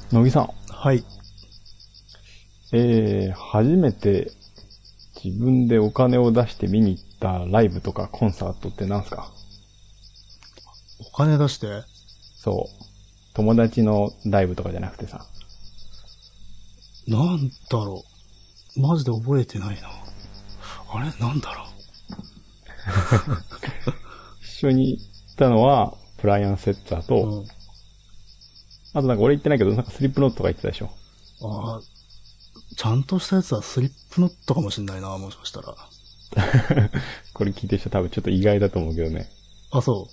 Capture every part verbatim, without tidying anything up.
乃木さん。 はい。 えー、初めて自分でお金を出して見に行ったライブとかコンサートって何すか？ お金出してそう。友達のライブとかじゃなくてさ。 なんだろう。マジで覚えてないな。あれなんだろう。 一緒に行ったのは、ブライアン・セッターと、うん、あとなんか俺行ってないけど、なんかスリップノットとか言ってたでしょ。 ああ、ちゃんとしたやつはスリップノットかもしんないな、もしかしたら。 これ聞いてる人多分ちょっと意外だと思うけどね。 あ、そう。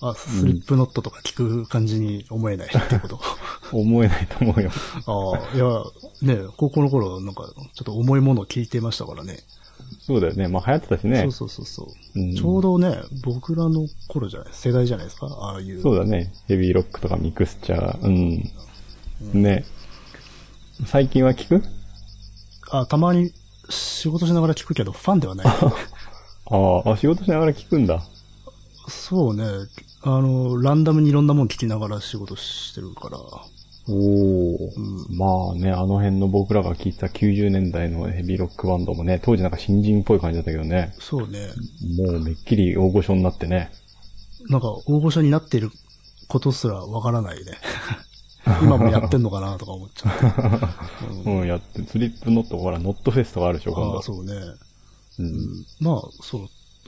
あ、スリップノットとか聞く感じに思えないってこと、 うん、思えないと思うよ。 ああ、いや、ね、高校の頃なんかちょっと重いものを聞いてましたからね。 そうだよね。まあ流行ってたしね。 そうそうそうそう、うん。ちょうどね、僕らの頃じゃない、世代じゃないですか、ああいう。 そうだね。ヘビーロックとかミクスチャー。うん。うん、ね。最近は聞く？ あ、たまに仕事しながら聞くけど、ファンではない。 ああ、仕事しながら聞くんだ。 そうね。あの、ランダムにいろんなもん聞きながら仕事してるから。 おー、うん。まあね、あの辺の僕らが聞いてたきゅうじゅうねんだいのヘビーロックバンドもね、当時なんか新人っぽい感じだったけどね。 そうね。 もうめっきり大御所になってね。 なんか大御所になっていることすらわからないね。今もやってんのかなとか思っちゃう。うん、うん、やって、スリップノット、ほら、ノットフェスとかあるでしょ、今度。 ああ、そうね。 うん。 まあ、そう、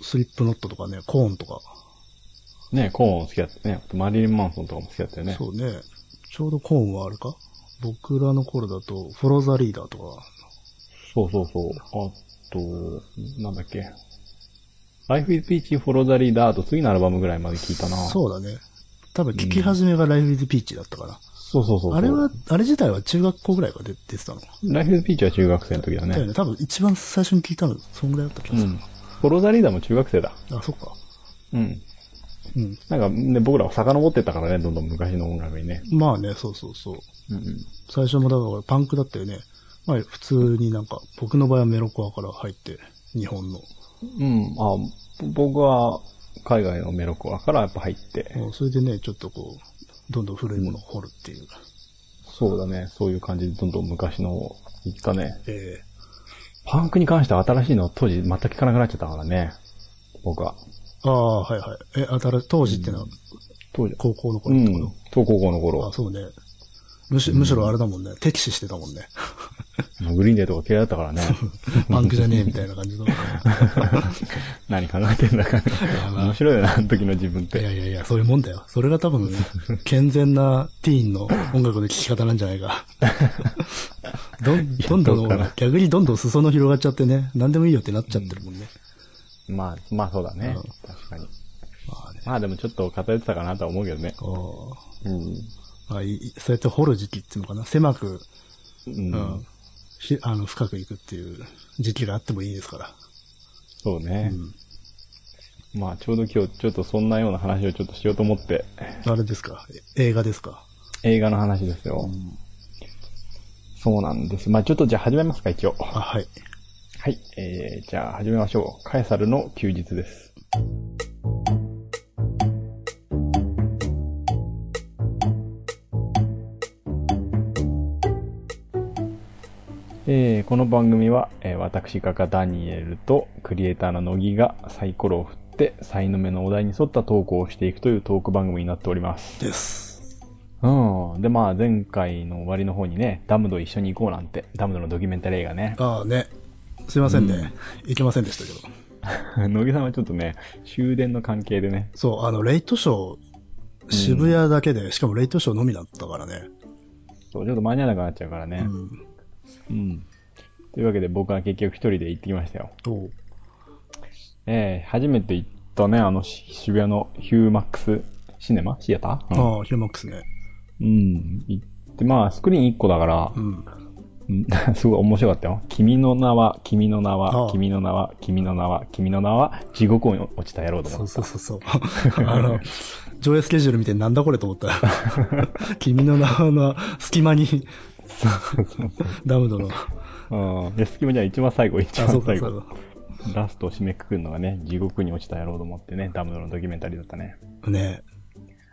スリップノットとかね、コーンとか。 ね、コーン好きだったね。マリリン・マンソンとかも好きだったよね。 そうね。ちょうどコーンはあるか？僕らの頃だと、フォローザリーダーとか。 そうそうそう。あと、なんだっけ。Life is Peachy, Follow the Leader と次のアルバムぐらいまで聞いたな。 そうだね。多分聞き始めが Life is Peachy だったから。うん、 そうそうそうそう。 あれは、あれ自体は中学校ぐらいから出てたの。 Life is Peachy は中学生の時だね。 だよね。多分一番最初に聞いたの、そんぐらいだった気がする。うん。 Follow the Leader も中学生だ。 あ、そっか。 うん。うん。なんかね、僕らは遡ってったからね、どんどん昔の音楽にね。 まあね、そうそうそう。 うん、うん。 最初もだからパンクだったよね。まあ普通になんか、僕の場合はメロコアから入って、日本の。 うん、あ、僕は海外のメロコアからやっぱ入って。 それでね、ちょっとこう、どんどん古いものを掘るっていう。うん、 そうだね、そういう感じでどんどん昔の行ったね。 ええー。パンクに関しては新しいの当時全く聞かなくなっちゃったからね、僕は。 ああ、はいはい。え、新しい、当時ってのは、うん、 当時。 高校の頃ってこと？うん、 そう、高校の頃。 あ、そうね。むし、むしろあれだもんね。敵視してたもんね。 グリーンデーとか嫌いだったからね。 パンクじゃねえみたいな感じの。 何考えてんだか、ね。面白いよな、あの時の自分って。 いやいやいや、そういうもんだよ。それが多分、健全なティーンの音楽の聴き方なんじゃないか。どん、どんどん、逆にどんどん裾野広がっちゃってね、何でもいいよってなっちゃってるもんね。 うん、まあ、まあそうだね。うん、確かに。まあね。まあでもちょっと偏ってたかなとは思うけどね。 うん。まあいい、そうやって掘る時期っていうのかな。狭く、うん。うん、あの、深くいくっていう時期があってもいいですから。 そうね。うん、まあ、ちょうど今日、ちょっとそんなような話をちょっとしようと思って。 あれですか？映画ですか？ 映画の話ですよ。うん、そうなんです。まあ、ちょっとじゃあ始めますか、一応。 あ、はい。 はい。えー、じゃあ始めましょう。カエサルの休日です。えー、この番組は、えー、私画家ダニエルとクリエイターの乃木がサイコロを振ってサイの目のお題に沿ったトークをしていくというトーク番組になっております。 です。 うん。で、まあ前回の終わりの方にね、ダムと一緒に行こうなんて、ダムとのドキュメンタリー映画ね。 ああね。すいませんね。うん、行けませんでしたけど。乃木さんはちょっとね、終電の関係でね。 そう、あの、レイトショー、渋谷だけで、うん、しかもレイトショーのみだったからね。 そう、ちょっと間に合わなくなっちゃうからね。うん。うん。というわけで僕は結局一人で行ってきましたよ。おう。えー、初めて行ったね、あの渋谷のヒューマックスシネマシアター、 うん、ああ、ヒューマックスね。 うん。行って、まあスクリーンいっこだから、うん。すごい面白かったよ。君の名は、君の名は、君の名は、君の名は、君の名は、地獄に落ちた野郎と思った。 そうそうそうそう。あの、上映スケジュール見てなんだこれと思った。君の名はの隙間に、ダムドの。 うん。で、隙間じゃ一番最後、一番最後。ラストを締めくくるのがね、地獄に落ちた野郎と思ってね、ダムドのドキュメンタリーだったね。 ね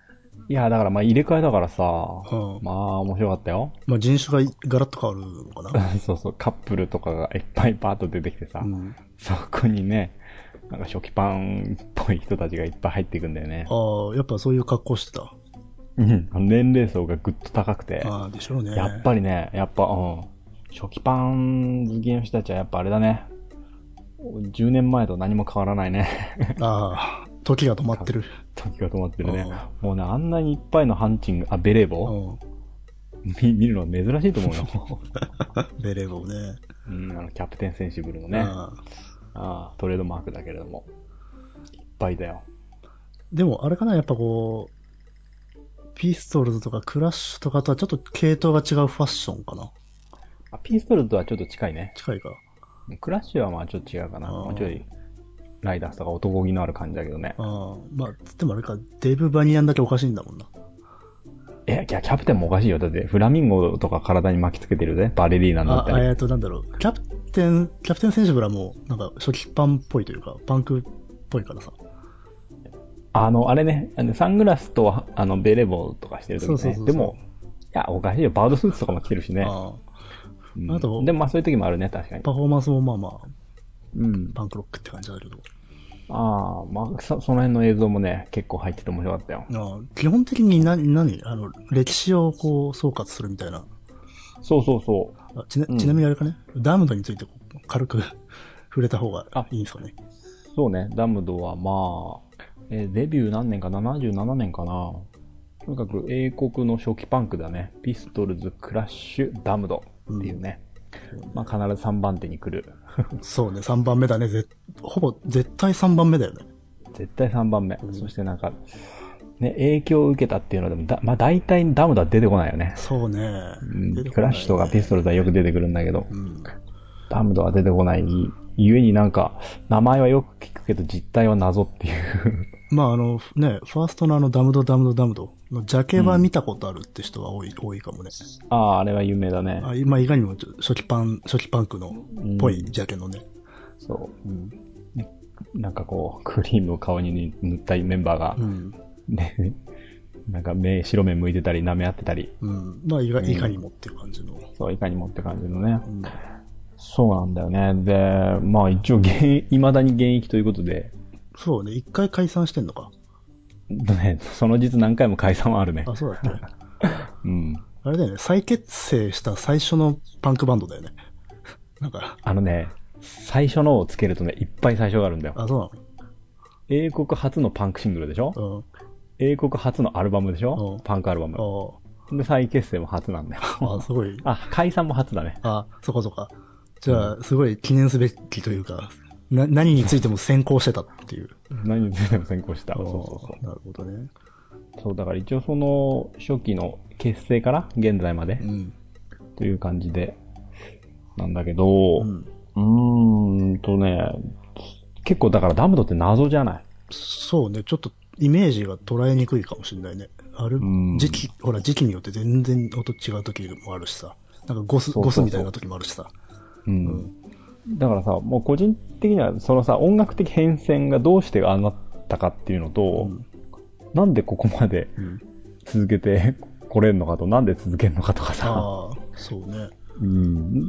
いや、だからまあ入れ替えだからさ、うん、まあ面白かったよ。 まあ人種がガラッと変わるのかな。 そうそう、カップルとかがいっぱいパーッと出てきてさ、うん、そこにね、なんか初期パンっぽい人たちがいっぱい入っていくんだよね。 ああ、やっぱそういう格好してた。 うん。年齢層がぐっと高くて。 ああ、でしょうね。 やっぱりね、やっぱ、うん。初期パン好きの人たちはやっぱあれだね。じゅうねんまえと何も変わらないね。 ああ、時が止まってる。 時が止まってるね。もうね、あんなにいっぱいのハンチング、あ、ベレー帽見見るのは珍しいと思うよ。 ベレー帽ね。 うん、あの、キャプテンセンシブルのね。ああ、トレードマークだけれども。いっぱいだよ。 でも、あれかな、やっぱこう、ピストルズとかクラッシュとかとはちょっと系統が違うファッションかな。 あ、ピストルズとはちょっと近いね。 近いか。 クラッシュはまあちょっと違うかな。もうちょい、ライダースとか男気のある感じだけどね。 ああ、まあ、でもあれか、デブ・バニアンだけおかしいんだもんな。 いや、キャプテンもおかしいよ。だって、フラミンゴとか体に巻きつけてるぜ。バレリーナになったり。 あ、えっと、なんだろう。キャプテン、キャプテン選手ブラも、なんか、初期パンっぽいというか、パンクっぽいからさ。 あの、あれね、サングラスと、あの、ベレボとかしてる時ね。そうそうそうそう。でも、いや、おかしいよ。バードスーツとかも着てるしね。ああ。うん、あと、でもまあそういう時もあるね、確かに。 パフォーマンスもまあまあ、うん。パンクロックって感じだけど。 ああ、まあそ、その辺の映像もね、結構入ってて面白かったよ。 ああ、基本的に何、何あの、歴史をこう、総括するみたいな。 そうそうそう。 あちな、ちなみにあれかね、うん、ダムドについて軽く触れた方がいいんですかね。 そうね、ダムドはまあ、えー、デビュー何年かななじゅうななねんかな。とにかく英国の初期パンクだね。ピストルズ、クラッシュ、ダムドっていうね。うん、まあ必ずさんばん手に来る。 そうね、さんばんめだね。ぜほぼ絶対さんばんめだよね。 絶対さんばんめ。うん、そしてなんか、ね、影響を受けたっていうのでも、だまあ大体ダムドは出てこないよね。 そうね。 うん、クラッシュとかピストルズはよく出てくるんだけど、うん、ダムドは出てこない。ゆえになんか、名前はよく聞くけど実態は謎っていう。 まああのね、ファーストのあのダムドダムドダムドのジャケは見たことあるって人は多い、うん、多いかもね。 ああ、あれは有名だね。 あまあ、いかにも初期パン、初期パンクのっぽいジャケのね。 うん、そう、うんね。なんかこう、クリームを顔に塗ったメンバーが、うん、ね、なんか目、白目向いてたり、舐め合ってたり。 うん。まあいか、いかにもっていう感じの。 そう、いかにもって感じのね。うん、そうなんだよね。で、まあ一応現、未だに現役ということで。 そうね、一回解散してんのか。 ね、その実何回も解散はあるね。 あ、そうだっけ。うん。あれだよね、再結成した最初のパンクバンドだよね。なんか。 あのね、最初のをつけるとね、いっぱい最初があるんだよ。 あ、そうなの？ 英国初のパンクシングルでしょ？うん。英国初のアルバムでしょ？うん。パンクアルバム。うん。で、再結成も初なんだよ。 あ、すごい。 あ、解散も初だね。 あ、そこそこ。じゃあ、すごい記念すべきというか、な、何についても先行してたっていう。 何についても先行した。そうそうそう。 なるほどね。 そう、だから一応その初期の結成から現在まで、うん、という感じで、なんだけど、うん、うーんとね、結構だからダムドって謎じゃない？ そうね、ちょっとイメージが捉えにくいかもしれないね。ある、時期、ほら時期によって全然音違う時もあるしさ、なんかゴス、そうそうそうゴスみたいな時もあるしさ。 うん。うんだからさ、もう個人的にはそのさ、音楽的変遷がどうしてああなったかっていうのと、うん、なんでここまで続けてこれんのかと、なんで続けんのかとかさ。 ああ、そうね。 うん。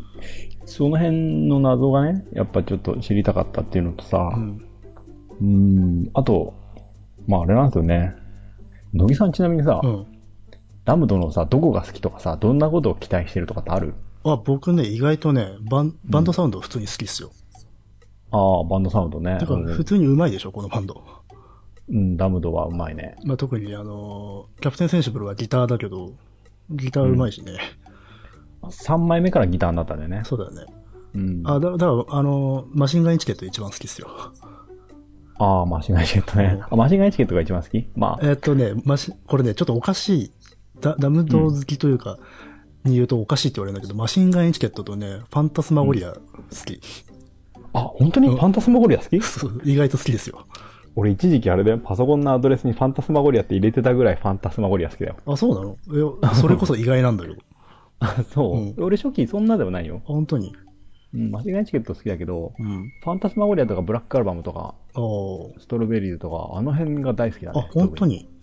その辺の謎がね、やっぱちょっと知りたかったっていうのとさ、うん。うんあと、まああれなんですよね。乃木さんちなみにさ、うん、ダムドのさ、どこが好きとかさ、どんなことを期待してるとかってある？ あ、僕ね、意外とね、バン、バンドサウンド普通に好きっすよ。 うん、ああ、バンドサウンドね。 だから普通に上手いでしょ、このバンド。 うん、ダムドは上手いね。 まあ特にあの、キャプテンセンシブルはギターだけど、ギター上手いしね。 うん、さんまいめからギターになったんだよね。 そうだよね。うん。あ、だ、だから、あの、マシンガンエチケット一番好きっすよ。 ああ、マシンガンエチケットね。あ、マシンガンエチケットが一番好き？まあ。 えー、っとね、マシ、これね、ちょっとおかしい。ダ、ダムド好きというか、うんに言うとおかしいって言われるんだけど、マシンガンエチケットとね、ファンタスマゴリア好き。うん、 あ、本当にファンタスマゴリア好き？ そう、意外と好きですよ。 俺一時期あれだよ、パソコンのアドレスにファンタスマゴリアって入れてたぐらいファンタスマゴリア好きだよ。 あ、そうなの？え、それこそ意外なんだけど。 あ、そう、うん、俺初期そんなでもないよ。 あ、本当に？ うん、マシンガンエチケット好きだけど、うん、ファンタスマゴリアとかブラックアルバムとか、ストロベリーズとか、あの辺が大好きだね。 あ、本当に？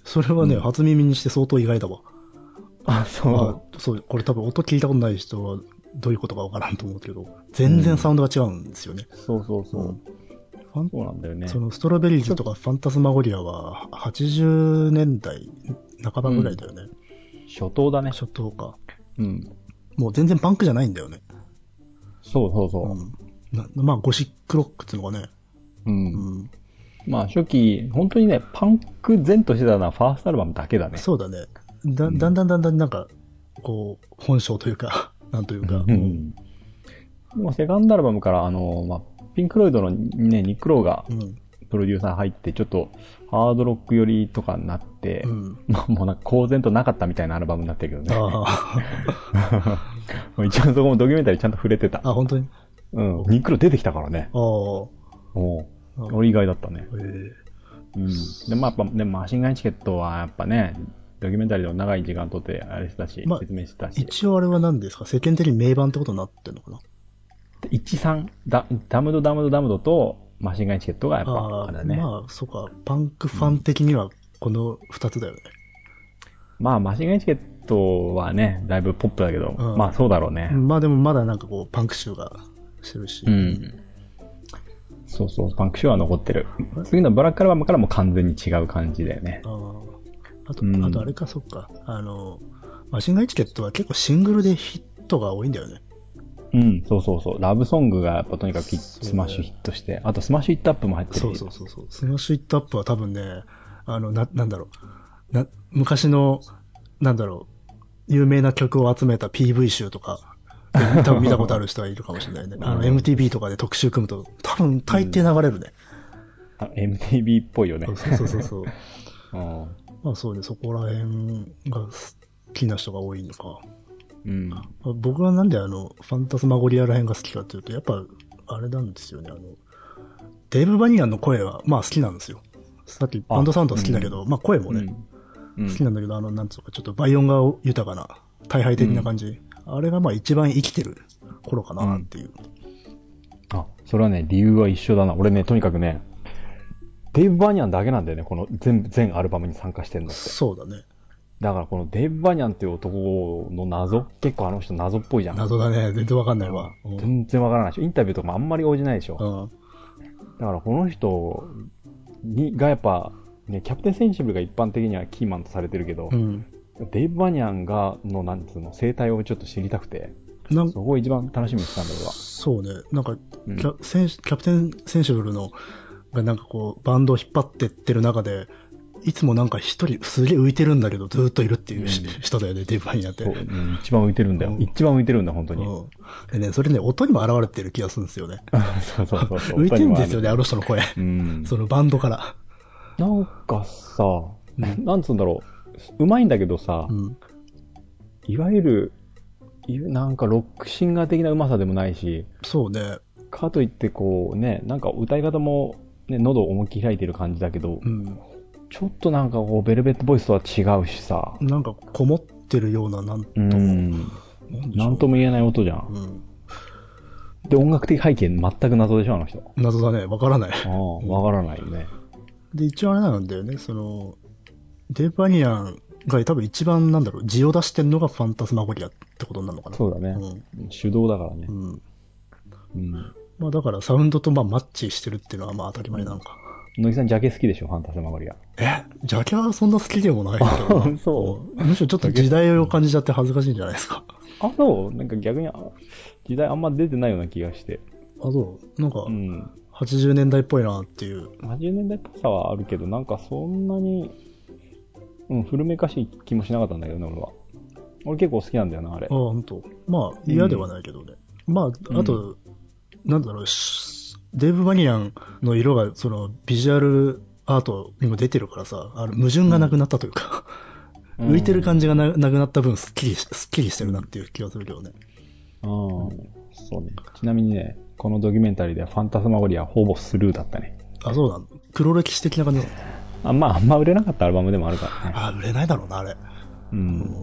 それはね、 うん、 初耳にして相当意外だわ。 あ、そう。 あ、そう、これ多分音聞いたことない人はどういうことかわからんと思うけど、全然サウンドが違うんですよね。 うん、そうそうそう。うんそうなんだよね。 そのストロベリーズとかファンタスマゴリアははちじゅうねんだい半ばぐらいだよね。うん、 初頭だね。 初頭か。 うん。 もう全然パンクじゃないんだよね。 そうそうそう。うん、 なまあゴシックロックっていうのがね。 うん。うん、まあ初期、本当にね、パンク前としてたのはファーストアルバムだけだね。 そうだね。だ、だんだんだんだんなんか、こう、本性というか、なんというか。うん。 でもセカンドアルバムから、あの、まあ、ピンクロイドのね、ニック・ローが、プロデューサー入って、ちょっと、ハードロック寄りとかになって、うん、まあ、もうなんか公然となかったみたいなアルバムになってるけどね。あ一応そこもドキュメンタリーちゃんと触れてた。 あ、本当にうん。ニック・ロー出てきたからね。 ああ。お俺意外だったね。へえ。うん。で、まあ、やっぱ、ね、マシンガンチケットはやっぱね、ドキュメンタリーでも長い時間とってあれしたし、まあ、説明したし。 一応あれは何ですか世間的に名盤ってことになってんのかな一三ダ、ダムドダムドダムドとマシンガンチケットがやっぱあれだね。 まあ、そうか。パンクファン的にはこの二つだよね。 うん、まあ、マシンガンチケットはね、だいぶポップだけど、うん、まあそうだろうね。 まあでもまだなんかこう、パンク集がしてるし。 うん。そうそう、パンク集は残ってる。次のブラックアルバムからも完全に違う感じだよね。ああと、うん、あとあれか、そっか。あの、マシンガンチケットは結構シングルでヒットが多いんだよね。 うん、そうそうそう。ラブソングがやっぱとにかくスマッシュヒットして、あとスマッシュヒットアップも入ってる。 そうそうそうそう。スマッシュヒットアップは多分ね、あの、な、なんだろう。な、昔の、なんだろう、有名な曲を集めた ピーブイ 集とか、多分見たことある人がいるかもしれないね。あの、エムティービー とかで特集組むと、多分大抵流れるね。 うん、エムティービー っぽいよね。 そうそうそうそう。あまあそうね、そこら辺が好きな人が多いのか。うん、僕はなんであの、ファンタスマゴリアら辺が好きかというと、やっぱ、あれなんですよね、あの、デーブ・バニアンの声は、まあ好きなんですよ。さっきバンドサウンド好きだけど、うん、まあ声もね、うん、好きなんだけど、あの、なんつうか、ちょっと倍音が豊かな、大敗的な感じ。うん、あれがまあ一番生きてる頃かなっていう、 うん。あ、それはね、理由は一緒だな。俺ね、とにかくね、デーブ・バニアンだけなんだよね、この全、全アルバムに参加してるのって。 そうだね。 だからこのデーブ・バニャンっていう男の謎、結構あの人謎っぽいじゃん。 謎だね。全然わかんないわ。 うん、全然わからないでしょ。インタビューとかもあんまり応じないでしょ。うん、だからこの人にがやっぱ、ね、キャプテンセンシブルが一般的にはキーマンとされてるけど、うん、デーブ・バニャンがのなんつうの生態をちょっと知りたくて、なんそこを一番楽しみにしたんだ俺は。 そうね。なんか、うん、キャ、キャプテンセンシブルのがなんかこうバンドを引っ張ってってる中で。いつもなんか一人すげえ浮いてるんだけどずーっといるっていう、うん、人だよね、デーブ・バニアンって。そう、 うん。一番浮いてるんだよ。うん、一番浮いてるんだ、本当に。うん、 でね、それね、音にも現れてる気がするんですよね。 そうそうそうそう。 浮いてるんですよね、あの人の声。うん、そのバンドから。 なんかさ、うん、なんつうんだろう。うまいんだけどさ、うん、いわゆる、なんかロックシンガー的なうまさでもないし。 そうね。 かといってこうね、なんか歌い方も、ね、喉を思いっきり開いてる感じだけど、うんちょっとなんかこう、ベルベットボイスとは違うしさ。 なんかこもってるような、なんとも。 うんなんとも言えない音じゃん。うん、で、音楽的背景全く謎でしょ、あの人。 謎だね。わからない。 ああ、わからないよね。 で、一応あれなんだよね。その、デーブ・バニアンが多分一番なんだろう、字を出してるのがファンタスマゴリアってことになるのかな。 そうだね。うん、手動だからね。うん。 うん、まあだからサウンドとまあマッチしてるっていうのはまあ当たり前なのか。うん乃木さんジャケ好きでしょ、ファンタスマゴリア。 えジャケはそんな好きでもないけど。そう。むしろちょっと時代を感じちゃって恥ずかしいんじゃないですか。 あ、そうなんか逆に、時代あんま出てないような気がして。 あ、そう。なんか、うん、はちじゅうねんだいっぽいなっていう。 はちじゅうねんだいっぽさはあるけど、なんかそんなに、うん、古めかしい気もしなかったんだけどね、俺は。俺結構好きなんだよな、あれ。 あ、ほんと。まあ、嫌ではないけどね。うん、まあ、あと、うん、なんだろう、デーブ・バニアンの色が、その、ビジュアルアートにも出てるからさ、あの、矛盾がなくなったというか、うん、浮いてる感じが な, なくなった分、すっきり、すっきりしてるなっていう気がするけどね。 ああ、うん、そうね。ちなみにね、このドキュメンタリーではファンタスマゴリアはほぼスルーだったね。 あ、そうなの黒歴史的な感じだあ、まあ、あんま売れなかったアルバムでもあるからね。 あ、売れないだろうな、あれ。 うん。うん、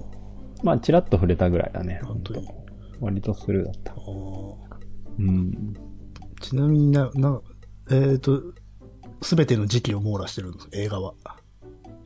まあ、チラッと触れたぐらいだね。本当に。割とスルーだった。 うん。ちなみにな、な、えっ、ー、と、すべての時期を網羅してるんです、映画は。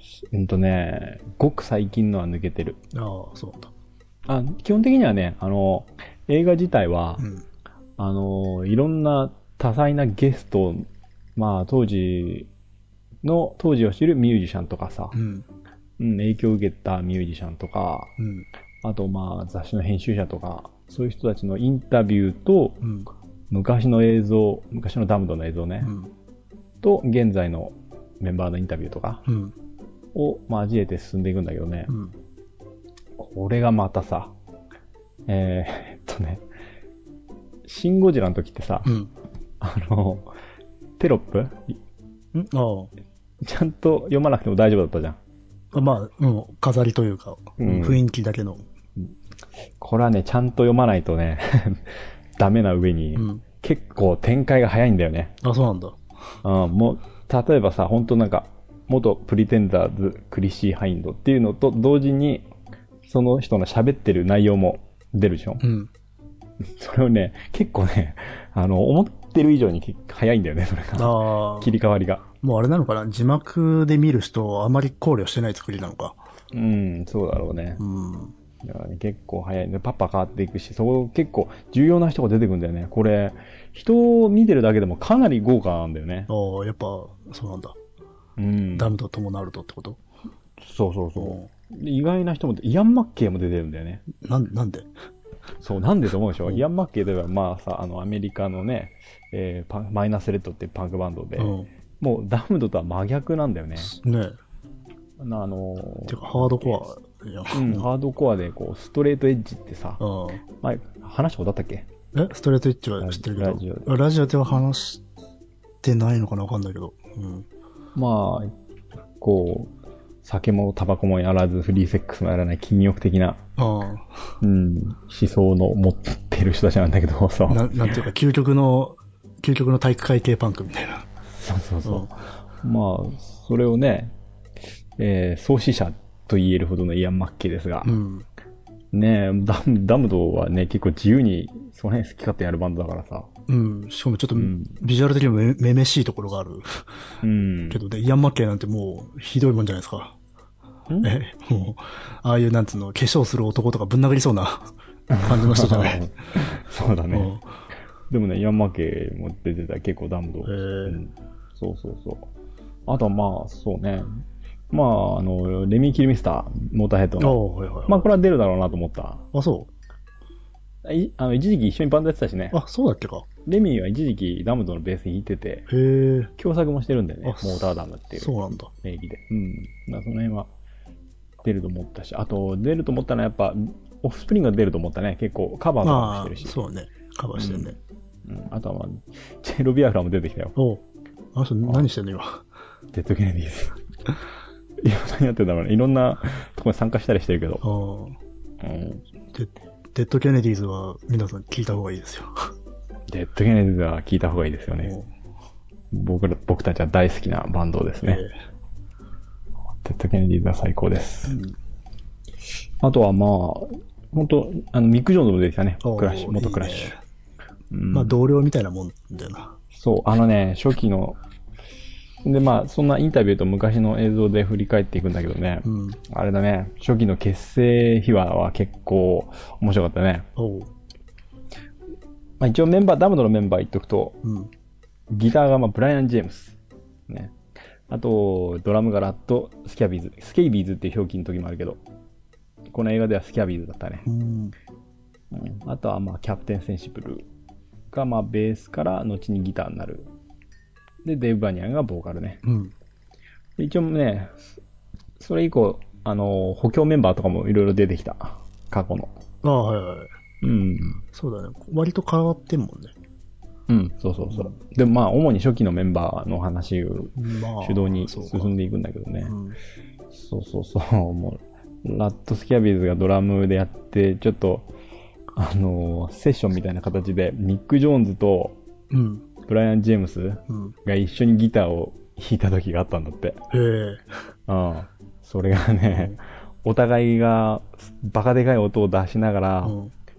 うんとね、ごく最近のは抜けてる。 ああ、そうなんだ。 あ、基本的にはね、あの、映画自体は、 うん、 あの、いろんな多彩なゲスト、まあ当時の、当時を知るミュージシャンとかさ、 うん、 うん、影響を受けたミュージシャンとか、 うん、 あとまあ雑誌の編集者とか、そういう人たちのインタビューと、 うん、 昔の映像、昔のダムドの映像ね、 うん、 と現在のメンバーのインタビューとかうん、 を交えて進んでいくんだけどね、 うん、 これがまたさ、えー、っとね、シン・ゴジラの時ってさ、 うん、 あの、テロップんあちゃんと読まなくても大丈夫だったじゃん。 あ。まあ、うん、飾りというか、 うん、 雰囲気だけの。 これはね、ちゃんと読まないとね、ダメな上に、うん、結構展開が早いんだよね。 あ、そうなんだ。 うん、もう、例えばさ、本当なんか、元プリテンダーズ、クリシー・ハインドっていうのと同時に、その人の喋ってる内容も出るでしょ。うん。それをね、結構ね、あの、思ってる以上に早いんだよね、それが。ああ。切り替わりが。 もうあれなのかな、字幕で見る人をあまり考慮してない作りなのか。 うん、そうだろうね。うん。だからね、結構早い。で、パッパ変わっていくし、そこ結構重要な人が出てくるんだよね。これ、人を見てるだけでもかなり豪華なんだよね。 ああ、やっぱ、そうなんだ。うん。ダムと共なるとってこと？ そうそうそう。意外な人も、イアン・マッケイも出てるんだよね。 なん、なんで？ そう、なんでと思うでしょ、うん、イアン・マッケイといえば、まあさ、あの、アメリカのね、えー、パマイナスレッドっていうパンクバンドで、うん、もうダムドとは真逆なんだよね。ねえ。あのー、 てか、ハードコア。 うん、ハードコアで、こう、ストレートエッジってさ、うん、前、話したことあったっけ？ えストレートエッジは知ってるけど、ラジオで。ラジオでは話してないのかなわかんないけど。うん、 まあ、こう、酒もタバコもやらず、フリーセックスもやらない禁欲的な、うん、思想の持ってる人たちなんだけどさ。 ななんていうか、究極の、究極の体育会系パンクみたいな。 そうそうそう。うん、まあ、それをね、えー、創始者と言えるほどのイアン・マッケイですが、うん、ねえ、ダム、ダムドはね、結構自由に、その辺好き勝手やるバンドだからさ。 うん。しかもちょっと、ビジュアル的にもめ、めめしいところがある。うん。けどね、イアン・マッケイなんてもう、ひどいもんじゃないですか。え、もう、ああいうなんつうの、化粧する男とかぶん殴りそうな感じの人じゃない。 そうだね。うん、でもね、イアン・マッケイも出てたら結構ダムド。へうん、そうそうそう。あとはまあ、そうね。まあ、あの、レミー・キルミスター、モーターヘッドの。はいはいはい、まあ、これは出るだろうなと思った。 あ、そういあの一時期一緒にバンドやってたしね。 あ、そうだっけか。 レミーは一時期ダムドのベース弾いてて、へー。共作もしてるんだよね。モーターダムっていう。 そうなんだ。 名義で。うん。だその辺は出ると思ったし、あと出ると思ったのはやっぱ、オフスプリングが出ると思ったね。結構カバーとかもしてるし。 そうね。カバーしてるね。 うん。うん、あとはまあ、チェロビアフラも出てきたよ。 おう。あの人何してんの今。 デッド・ケネディーズ。いや、何やってんだろうね。いろんなところに参加したりしてるけど。 ああ。うん。デデッド・ケネディーズは皆さん聞いた方がいいですよ。 デッド・ケネディーズは聞いた方がいいですよね。僕ら、僕たちは大好きなバンドですね。えー、デッド・ケネディーズは最高です。うん、あとはまあ、本当あの、ミック・ジョーンズも出てきたね。クラッシュ、元クラッシュ。いいねうん、まあ、同僚みたいなもんだよな。 そう、あのね、初期の、で、まあ、そんなインタビューと昔の映像で振り返っていくんだけどね。うん、あれだね、初期の結成秘話は結構面白かったね。おうまあ、一応メンバー、ダムドのメンバー言っとくと、うん、ギターがまあブライアン・ジェームス。ね。あと、ドラムがラッド・スキャビーズ。スケイビーズっていう表記の時もあるけど、この映画ではスキャビーズだったね。うんうん、あとはまあ、キャプテン・センシブルがまあ、ベースから後にギターになる。で、デーブ・バニアンがボーカルね。うん、で一応ね、それ以降、あの、補強メンバーとかもいろいろ出てきた。過去の。 ああ、はいはい。うん。そうだね。割と変わってんもんね。 うん、そうそうそう。うん、でもまあ、主に初期のメンバーの話を主導に進んでいくんだけどね。まあ、そう、うん、そうそうそう。もう、ラッド・スキャビーズがドラムでやって、ちょっと、あのー、セッションみたいな形で、ミック・ジョーンズと、ブライアン・ジェームスが一緒にギターを弾いた時があったんだって。へえ。うん。それがね、お互いがバカでかい音を出しながら、うん、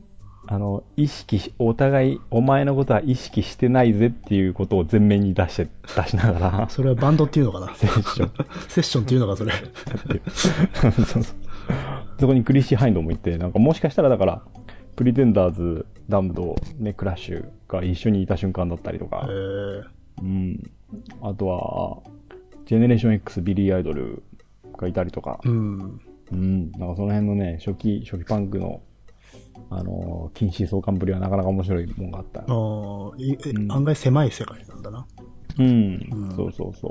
あの、意識し、お互い、お前のことは意識してないぜっていうことを前面に出して、出しながら。 それはバンドっていうのかなセッション。 セッションっていうのか、それ。 そうそう。そこにクリッシー・ハインドもいて、なんかもしかしたらだから、プリテンダーズ、ダムド、ね、クラッシュが一緒にいた瞬間だったりとか。 へー。 うん。あとは、ジェネレーション X、ビリー・アイドルがいたりとか。 うん。 うん。なんかその辺のね、初期、初期パンクの、あのー、近視相関ぶりはなかなか面白いもんがあった。 ああ、うん、案外狭い世界なんだな。 うん。うん、そうそうそう。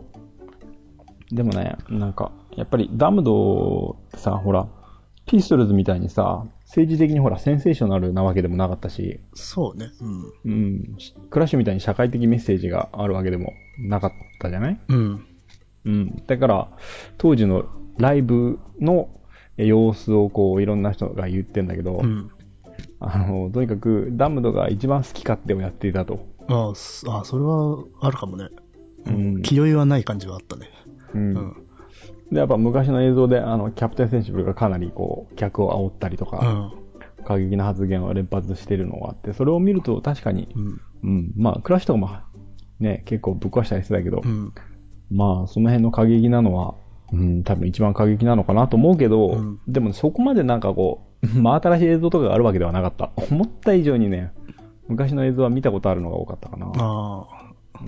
でもね、なんか、やっぱりダムドってさ、ほら、ピストルズみたいにさ、政治的にほら、センセーショナルなわけでもなかったし。 そうね。 うん。うん。クラッシュみたいに社会的メッセージがあるわけでもなかったじゃない？ うん。 うん。だから、当時のライブの様子をこう、いろんな人が言ってんだけど、うん、あの、とにかく、ダムドが一番好き勝手をやっていたと。 ああ、それはあるかもね。うん。気負いはない感じはあったね。 うん。うんで、やっぱ昔の映像で、あの、キャプテンセンシブルがかなりこう、客を煽ったりとか、うん、過激な発言を連発してるのがあって、それを見ると確かに、うん、うん、まあ、クラッシュとかも、ね、結構ぶっ壊したりしてたけど、うん、まあ、その辺の過激なのは、うん、多分一番過激なのかなと思うけど、うん、でもそこまでなんかこう、真新しい映像とかがあるわけではなかった。思った以上にね、昔の映像は見たことあるのが多かったかな。ああ。うん。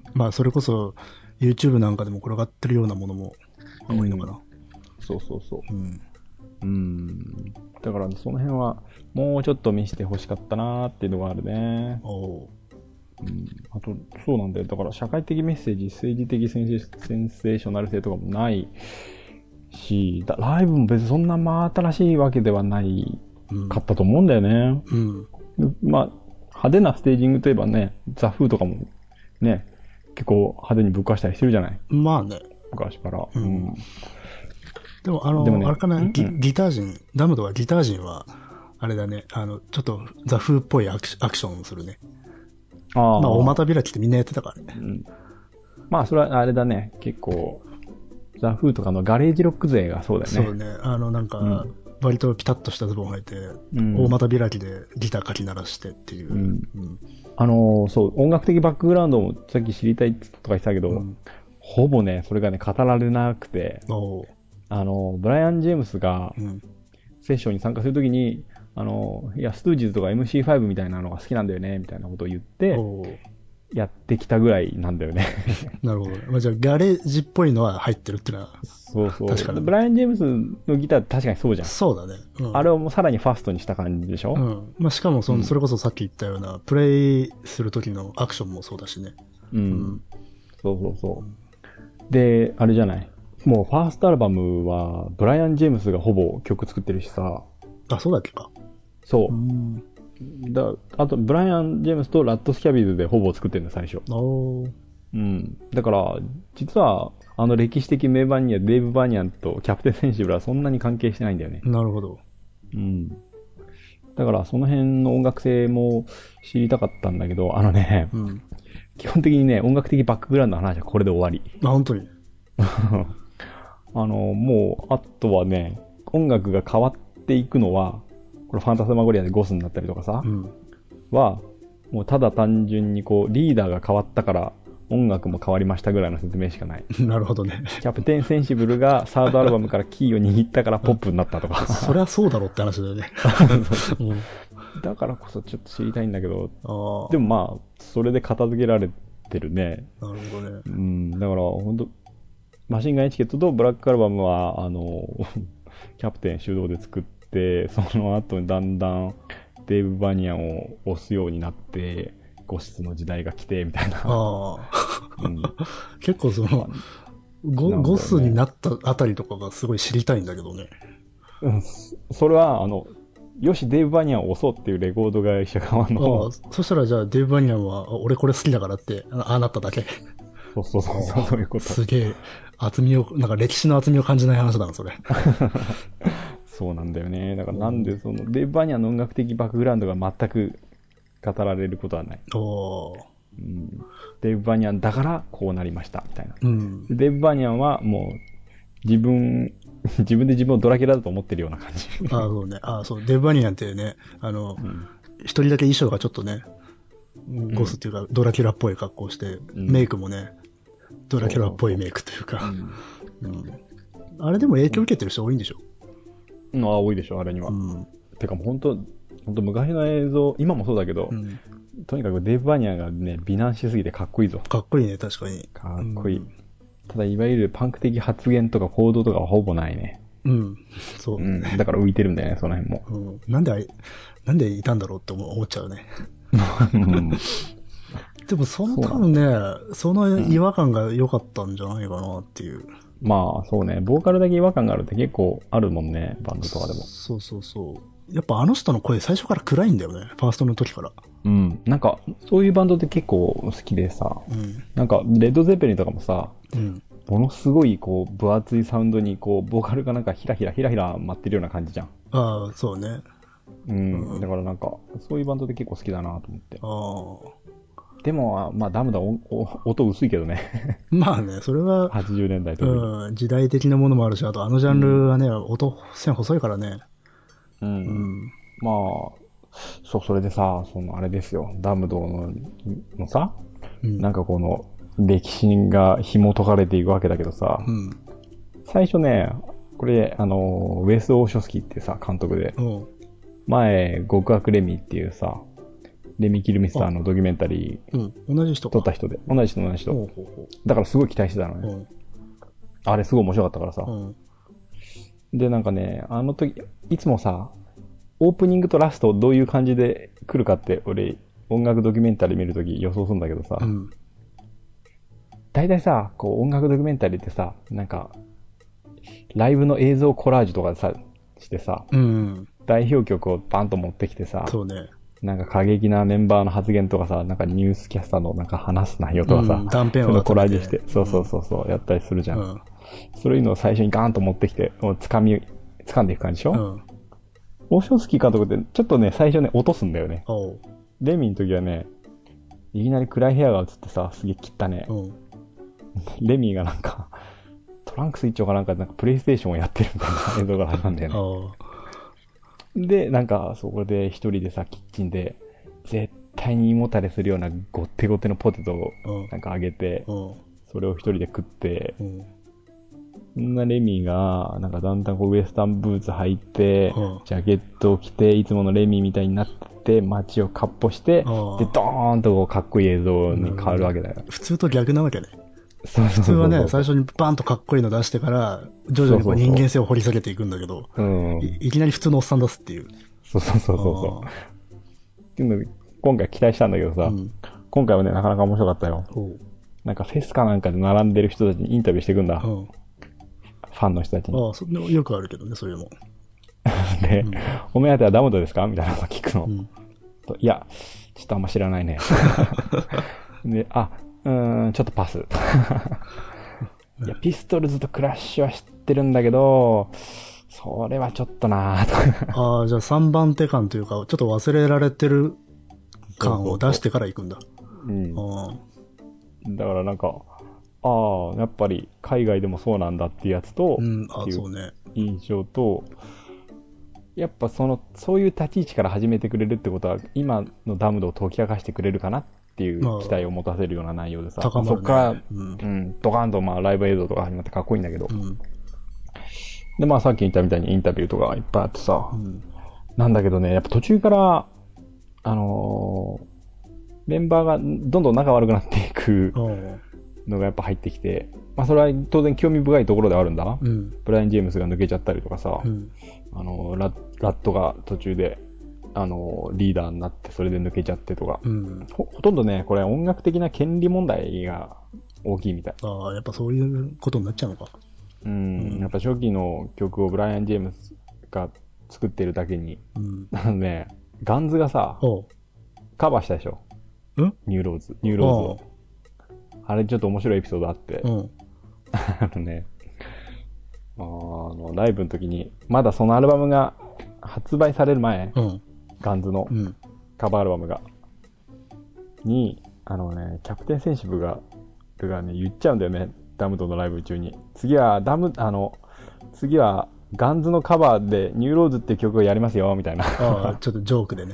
まあ、それこそ、YouTube なんかでも転がってるようなものも、多いのかな、うん、 そうそうそう。うん。うん。だから、その辺は、もうちょっと見せてほしかったなーっていうのがあるね。おう。うん。あと、そうなんだよ。だから、社会的メッセージ、政治的センセーショナル性とかもないし、ライブも別にそんな真新しいわけではないかったと思うんだよね。うん。まあ、派手なステージングといえばね、ザ・フーとかも、ね、結構派手にぶっ壊したりしてるじゃない。 まあね。 昔から。うん。 でも、あの、ね、あれかな、うん、ギ、ギター人、ダムドはギター人は、あれだね、あの、ちょっとザ風っぽいアクションをするね。ああ。まあ、お股開きってみんなやってたからね。うん。 まあ、それはあれだね、結構、ザ風とかのガレージロック勢がそうだよね。 そうね。あの、なんか、うん、割とピタッとしたズボン履いて、うん、大股開きでギターかき鳴らしてっていう。うんうん、 あのー、そう、音楽的バックグラウンドもさっき知りたいとか言ってたけど、うん、ほぼね、それがね、語られなくて、あの、ブライアン・ジェームスが、セッションに参加するときに、あの、いや、ストゥージーズとか エムシーファイブ みたいなのが好きなんだよね、みたいなことを言って、やってきたぐらいなんだよね。 なるほど。まあ、じゃあ、ガレージっぽいのは入ってるっていうのは。 そうそう。確かに。ブライアン・ジェームスのギターって確かにそうじゃん。 そうだね。 うん、あれをもうさらにファストにした感じでしょ？うん。 まあ、しかもその、それこそさっき言ったような、うん、プレイする時のアクションもそうだしね。うん。うん、 そうそうそう。で、あれじゃない。もうファーストアルバムは、ブライアン・ジェームスがほぼ曲作ってるしさ。 あ、そうだっけか。 そう。うんだあと、ブライアン・ジェームスとラッドスキャビーズでほぼ作ってるんだ、最初。おー。うん。だから、実は、あの歴史的名盤にはデーブ・バニャンとキャプテン・センシブルはそんなに関係してないんだよね。 なるほど。 うん。だから、その辺の音楽性も知りたかったんだけど、あのね、うん、基本的にね、音楽的バックグラウンドの話はこれで終わり。 あ、本当にあの、もう、あとはね、音楽が変わっていくのは、これファンタスマゴリアでゴスになったりとかさ、うん、は、もうただ単純にこう、リーダーが変わったから音楽も変わりましたぐらいの説明しかない。 なるほどね。 キャプテンセンシブルがサードアルバムからキーを握ったからポップになったとか。 そりゃそうだろって話だよね。 だからこそちょっと知りたいんだけど、でもまあ、それで片付けられてるね。 なるほどね。 うん、だから本当マシンガンエチケットとブラックアルバムは、あの、キャプテン主導で作って、で、その後にだんだんデーブ・バニャンを押すようになって、ゴスの時代が来て、みたいな。あうん、結構その、ゴ、ね、ゴスになったあたりとかがすごい知りたいんだけどね。 うん。それは、あの、よし、デーブ・バニャンを押そうっていうレコード会社側の。 ああ、そしたらじゃあデーブ・バニャンは、俺これ好きだからって、ああなっただけ。 そうそうそう、そういうこと。 すげえ、厚みを、なんか歴史の厚みを感じない話だな、それ。 そうなんだよね。だからなんでその、デーブ・バニャンの音楽的バックグラウンドが全く語られることはない。おー。うん、デーブ・バニャンだからこうなりました、みたいな。うん、デーブ・バニャンはもう、自分、自分で自分をドラキュラだと思ってるような感じ。 ああ、そうね。ああ、そう。デーブ・バニャンってね、あの、うん、 一人だけ衣装がちょっとね、ゴスっていうか、ドラキュラっぽい格好をして、うん、メイクもね、ドラキュラっぽいメイクというか、うんうん、あれでも影響受けてる人多いんでしょ？ うん、ああ、多いでしょ、あれには。うん、てかもう本当、本当昔の映像、今もそうだけど、うん、とにかくデーブ・バニャーがね、美男しすぎてかっこいいぞ。 かっこいいね、確かに。 かっこいい。うん、ただ、いわゆるパンク的発言とか行動とかはほぼないね。 うん。そう、 うん。だから浮いてるんだよね、その辺も。 うん、なんであれ、なんでいたんだろうって思っちゃうね。でも、その多分ね、その違和感が良かったんじゃないかなっていう。うん、 まあ、そうね。ボーカルだけ違和感があるって結構あるもんね、バンドとかでも。 そうそうそう。やっぱあの人の声最初から暗いんだよね、ファーストの時から。 うん。なんか、そういうバンドって結構好きでさ、うん、なんか、レッド・ゼペリンとかもさ、うん、ものすごい、こう、分厚いサウンドに、こう、ボーカルがなんかヒラヒラヒラヒラ舞ってるような感じじゃん。 ああ、そうね。 うん。うん、だからなんか、そういうバンドって結構好きだなと思って。ああ。でも、まあ、ダムだ、音薄いけどね。 まあね、それは、 はちじゅうねんだいとか、 うん、時代的なものもあるし、あとあのジャンルはね、うん、音、線細いからね。 うん。うん、まあ、そう、それでさ、そのあれですよ、ダムドののさ、うん、なんかこの、歴史が紐解かれていくわけだけどさ、うん、最初ね、これ、あの、ウェス・オーショスキーっていうさ、監督で、うん、前、極悪レミっていうさ、レミキルミスターのドキュメンタリー、 うん、同じ人撮った人で、同じ人同じ人。ほうほうほう、だからすごい期待してたのね。うん、あれすごい面白かったからさ、うん。で、なんかね、あの時、いつもさ、オープニングとラストどういう感じで来るかって、俺、音楽ドキュメンタリー見るとき予想するんだけどさ、うん、大体さ、こう音楽ドキュメンタリーってさ、なんか、ライブの映像コラージュとかさ、してさ、うん、代表曲をバンと持ってきてさ、 そうね。 なんか過激なメンバーの発言とかさ、なんかニュースキャスターのなんか話す内容とかさ、うん、 断片を、 そのコラージュして、そうそうそうそう、やったりするじゃん。うん、そういうのを最初にガーンと持ってきて、もう掴み、掴んでいく感じでしょ？うん。オーションスキー監督ってちょっとね、最初ね、落とすんだよね。レミの時はね、いきなり暗い部屋が映ってさ、すげえ切ったね。うん、レミがなんか、トランクス一丁かなんかでなんかプレイステーションをやってるみたいな映像が始まるんだよね。で、なんか、そこで一人でさ、キッチンで、絶対に胃もたれするようなごってごてのポテトをなんかあげて、うん、それを一人で食って、うん、そんなレミが、なんかだんだんこうウエスタンブーツ履いて、うん、ジャケットを着て、いつものレミみたいになって、街をかっ歩して、で、ドーンとこうかっこいい映像に変わるわけだよ。 普通と逆なわけね。 そうそうそうそう、 普通はね、最初にバーンとかっこいいの出してから、徐々にこう人間性を掘り下げていくんだけど、そうそうそう、うん、い, いきなり普通のおっさん出すっていう。 そうそうそうそう。っていうの今回期待したんだけどさ、うん、今回はね、なかなか面白かったよ。なんかフェスかなんかで並んでる人たちにインタビューしていくんだ。うん、ファンの人たちに。 ああ、そよくあるけどね、そういうの。 で、うん、お目当てはダムドですかみたいなの聞くの。うん、といや、ちょっとあんま知らないね。で、あ、うーん、ちょっとパス。いや、ピストルズとクラッシュは知ってるんだけど、それはちょっとなぁと。 ああ、じゃあさんばん手感というか、ちょっと忘れられてる感を出してから行くんだ。 うん。だからなんか、ああ、やっぱり海外でもそうなんだっていうやつと、 うん、あそうね。 印象と、やっぱその、そういう立ち位置から始めてくれるってことは、今のダムドを解き明かしてくれるかなっていう期待を持たせるような内容でさ、 まあ、 そっから、うん、うん、ドカンとまあライブ映像とか始まってかっこいいんだけど、うん、で、まあさっき言ったみたいにインタビューとかいっぱいあってさ、うん、なんだけどね、やっぱ途中から、あのー、メンバーがどんどん仲悪くなっていくのがやっぱ入ってきて、まあそれは当然興味深いところではあるんだ。うん、ブライアン・ジェームスが抜けちゃったりとかさ、うん、あのラ、ラットが途中で、あの、リーダーになってそれで抜けちゃってとか、うん、ほ, ほとんどね、これ音楽的な権利問題が大きいみたい。 ああ、やっぱそういうことになっちゃうのか。 うん、うん、やっぱ初期の曲をブライアン・ジェームスが作ってるだけに、うん、あのね、ガンズがさ、カバーしたでしょ。んニューローズ。ニューローズを。あれちょっと面白いエピソードあって、うん、あのね、あの、ライブの時に、まだそのアルバムが発売される前、うん、ガンズのカバーアルバムが、に、あのね、キャプテンセンシブが、がね、言っちゃうんだよね、ダムドのライブ中に。次は、ダム、あの、次は、ガンズのカバーでニューローズっていう曲をやりますよ、みたいな。 ああ、ちょっとジョークでね。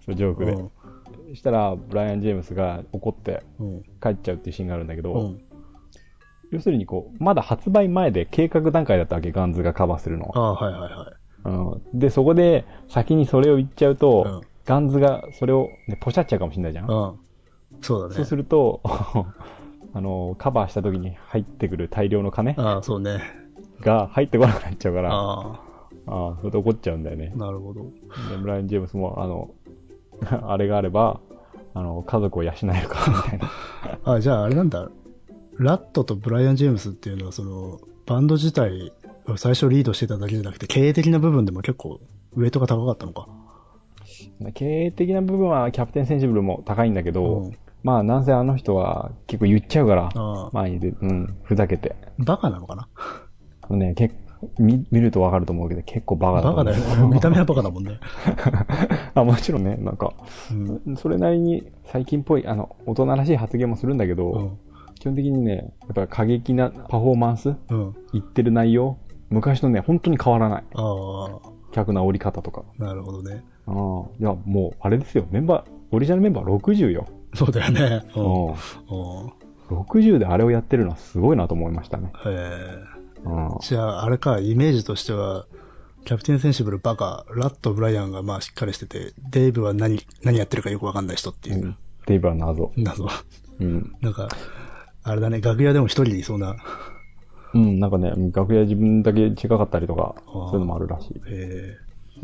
ジョークで。そしたら、ブライアン・ジェームスが怒って帰っちゃうっていうシーンがあるんだけど、うん、要するにこう、まだ発売前で計画段階だったわけ、ガンズがカバーするのは。 ああ、はいはいはい。 うん、で、そこで先にそれを言っちゃうと、うん、ガンズがそれを、ね、ポシャっちゃうかもしれないじゃん。うん、 そうだね。 そうすると、あの、カバーした時に入ってくる大量の金ああ、そうね。 が入ってこなくなっちゃうから、ああ、それで怒っちゃうんだよね。 なるほど。 で、ブライアン・ジェームスも、あの、あれがあれば、あの、家族を養えるか、みたいな。 あ、じゃああれなんだ。ラットとブライアン・ジェームスっていうのは、その、バンド自体を最初リードしてただけじゃなくて、経営的な部分でも結構、ウェイトが高かったのか。 経営的な部分はキャプテンセンシブルも高いんだけど、うん、まあ、なんせあの人は結構言っちゃうから、前にで、うん、ふざけて。 バカなのかなあのね、結見、見るとわかると思うけど、結構バカだと思う。 バカだよね。見た目はバカだもんね。 あ、もちろんね、なんか、うん、それなりに最近っぽい、あの、大人らしい発言もするんだけど、うん、基本的にね、やっぱり過激なパフォーマンス、うん、言ってる内容、昔のね、本当に変わらない。あ客の煽り方とか。 なるほどね。 あいや、もう、あれですよ、メンバー、オリジナルメンバーろくじゅうよ。 そうだよね。うん。 ろくじゅうであれをやってるのはすごいなと思いましたね。へえ。うん、じゃあ、あれか、イメージとしては、キャプテンセンシブルバカ、ラット・ブライアンがまあしっかりしてて、デイブは何、何やってるかよくわかんない人っていう。うん、 デイブは謎。 謎。うん。なんか、あれだね、楽屋でも一人でいそうな。 うん、なんかね、楽屋自分だけ違かったりとか、そういうのもあるらしい。へえ。うん。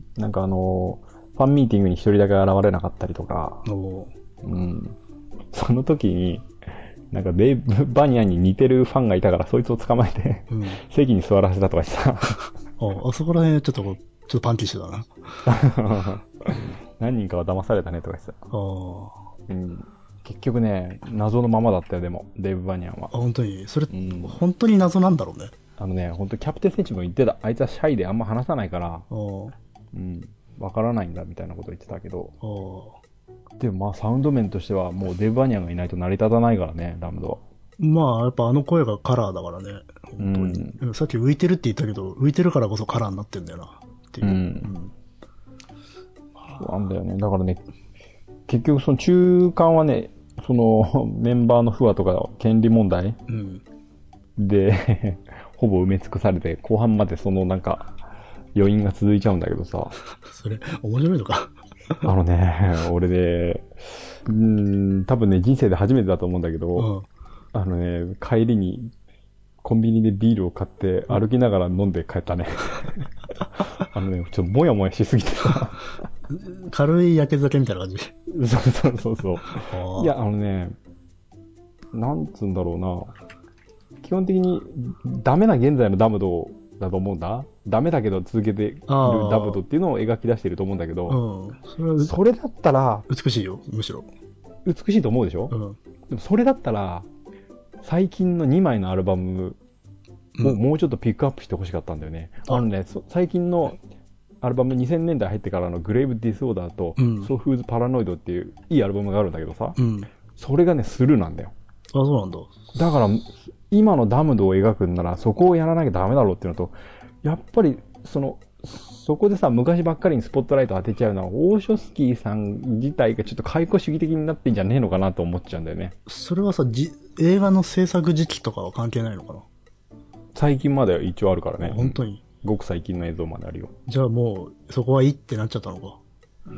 なんかあの、ファンミーティングに一人だけ現れなかったりとか、おうん。その時に、なんかデイブ・バニアンに似てるファンがいたから、そいつを捕まえて、うん、席に座らせたとかした。 あ、あそこら辺ちょっとこう、ちょっとパンキッシュだな。何人かは騙されたねとか言ってた。うん、結局ね、謎のままだったよ、でも、デイブ・バニアンは。 あ、本当にそれ、うん、本当に謎なんだろうね。 あのね、本当キャプテン選手も言ってた。あいつはシャイであんま話さないから、うん、わからないんだみたいなこと言ってたけど、でもまあサウンド面としてはもうデイブ・バニアンがいないと成り立たないからね、ダムドは。 まあ、やっぱあの声がカラーだからね。本当に。うん、さっき浮いてるって言ったけど、浮いてるからこそカラーになってんだよな。っていう。うん。うん、 そうなんだよね。だからね、結局その中間はね、そのメンバーの不和とか権利問題、うん、で、ほぼ埋め尽くされて、後半までそのなんか、余韻が続いちゃうんだけどさ。 それ、面白いのかあのね、俺ね、うーん、多分ね、人生で初めてだと思うんだけど、うん、あのね、帰りに、コンビニでビールを買って歩きながら飲んで帰ったね。あのね、ちょっともやもやしすぎてさ。 軽い焼け酒みたいな感じ。 そうそうそうそう。いや、あのね、なんつうんだろうな。基本的にダメな現在のダムドだと思うんだ。ダメだけど続けているダムドっていうのを描き出してると思うんだけど、うん、そ, それだったら美しいよ、むしろ。 美しいと思うでしょ、うん、でもそれだったら最近のにまいのアルバムをもうちょっとピックアップしてほしかったんだよね。うん、あのね、最近のアルバムにせんねんだい入ってからのグレイブ・ディスオーダーと、うん、ソフーズ・パラノイドっていういいアルバムがあるんだけどさ、うん、それがね、スルーなんだよ。 あ、そうなんだ。 だから、今のダムドを描くんならそこをやらなきゃダメだろうっていうのと、やっぱり、その、そこでさ、昔ばっかりにスポットライト当てちゃうのは、オーショスキーさん自体がちょっと解雇主義的になってんじゃねえのかなと思っちゃうんだよね。 それはさ、じ映画の制作時期とかは関係ないのかな？ 最近まで一応あるからね。 本当に？ ごく最近の映像まであるよ。 じゃあもう、そこはいいってなっちゃったのか。 うん、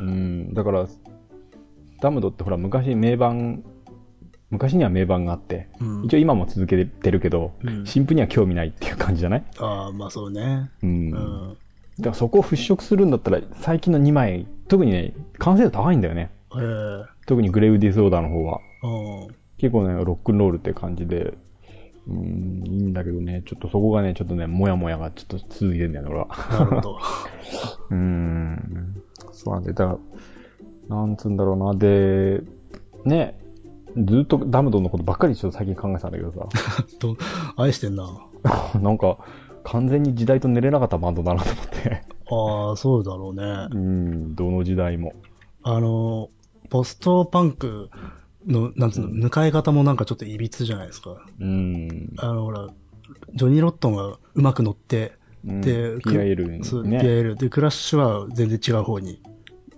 だから、ダムドってほら、昔名盤、昔には名盤があって、うん、一応今も続けてるけど、うん、新譜には興味ないっていう感じじゃない？ ああ、まあそうね。うん。うん、 だからそこを払拭するんだったら、最近のにまい、特にね、完成度高いんだよね。へー。特にグレイブ・ディスオーダーの方は。結構ね、ロックンロールって感じで、うん、いいんだけどね、ちょっとそこがね、ちょっとね、もやもやがちょっと続いてんだよね、俺は。 なるほど。 うーん。そうなんで、だから、なんつうんだろうな、で、ね、ずっとダムドのことばっかりちょっと最近考えてたんだけどさ。 と、愛してんな。 なんか、完全に時代と寝れなかったバンドだなと思って。 ああ、そうだろうね。 うん、どの時代も。 あの、ポストパンクの、なんつうの、うん、迎え方もなんかちょっと歪じゃないですか。うん。あの、ほら、ジョニー・ロットンがうまく乗って、うん、で、 ピアエルに、ね。 そう、ピアエル。で、クラッシュは全然違う方に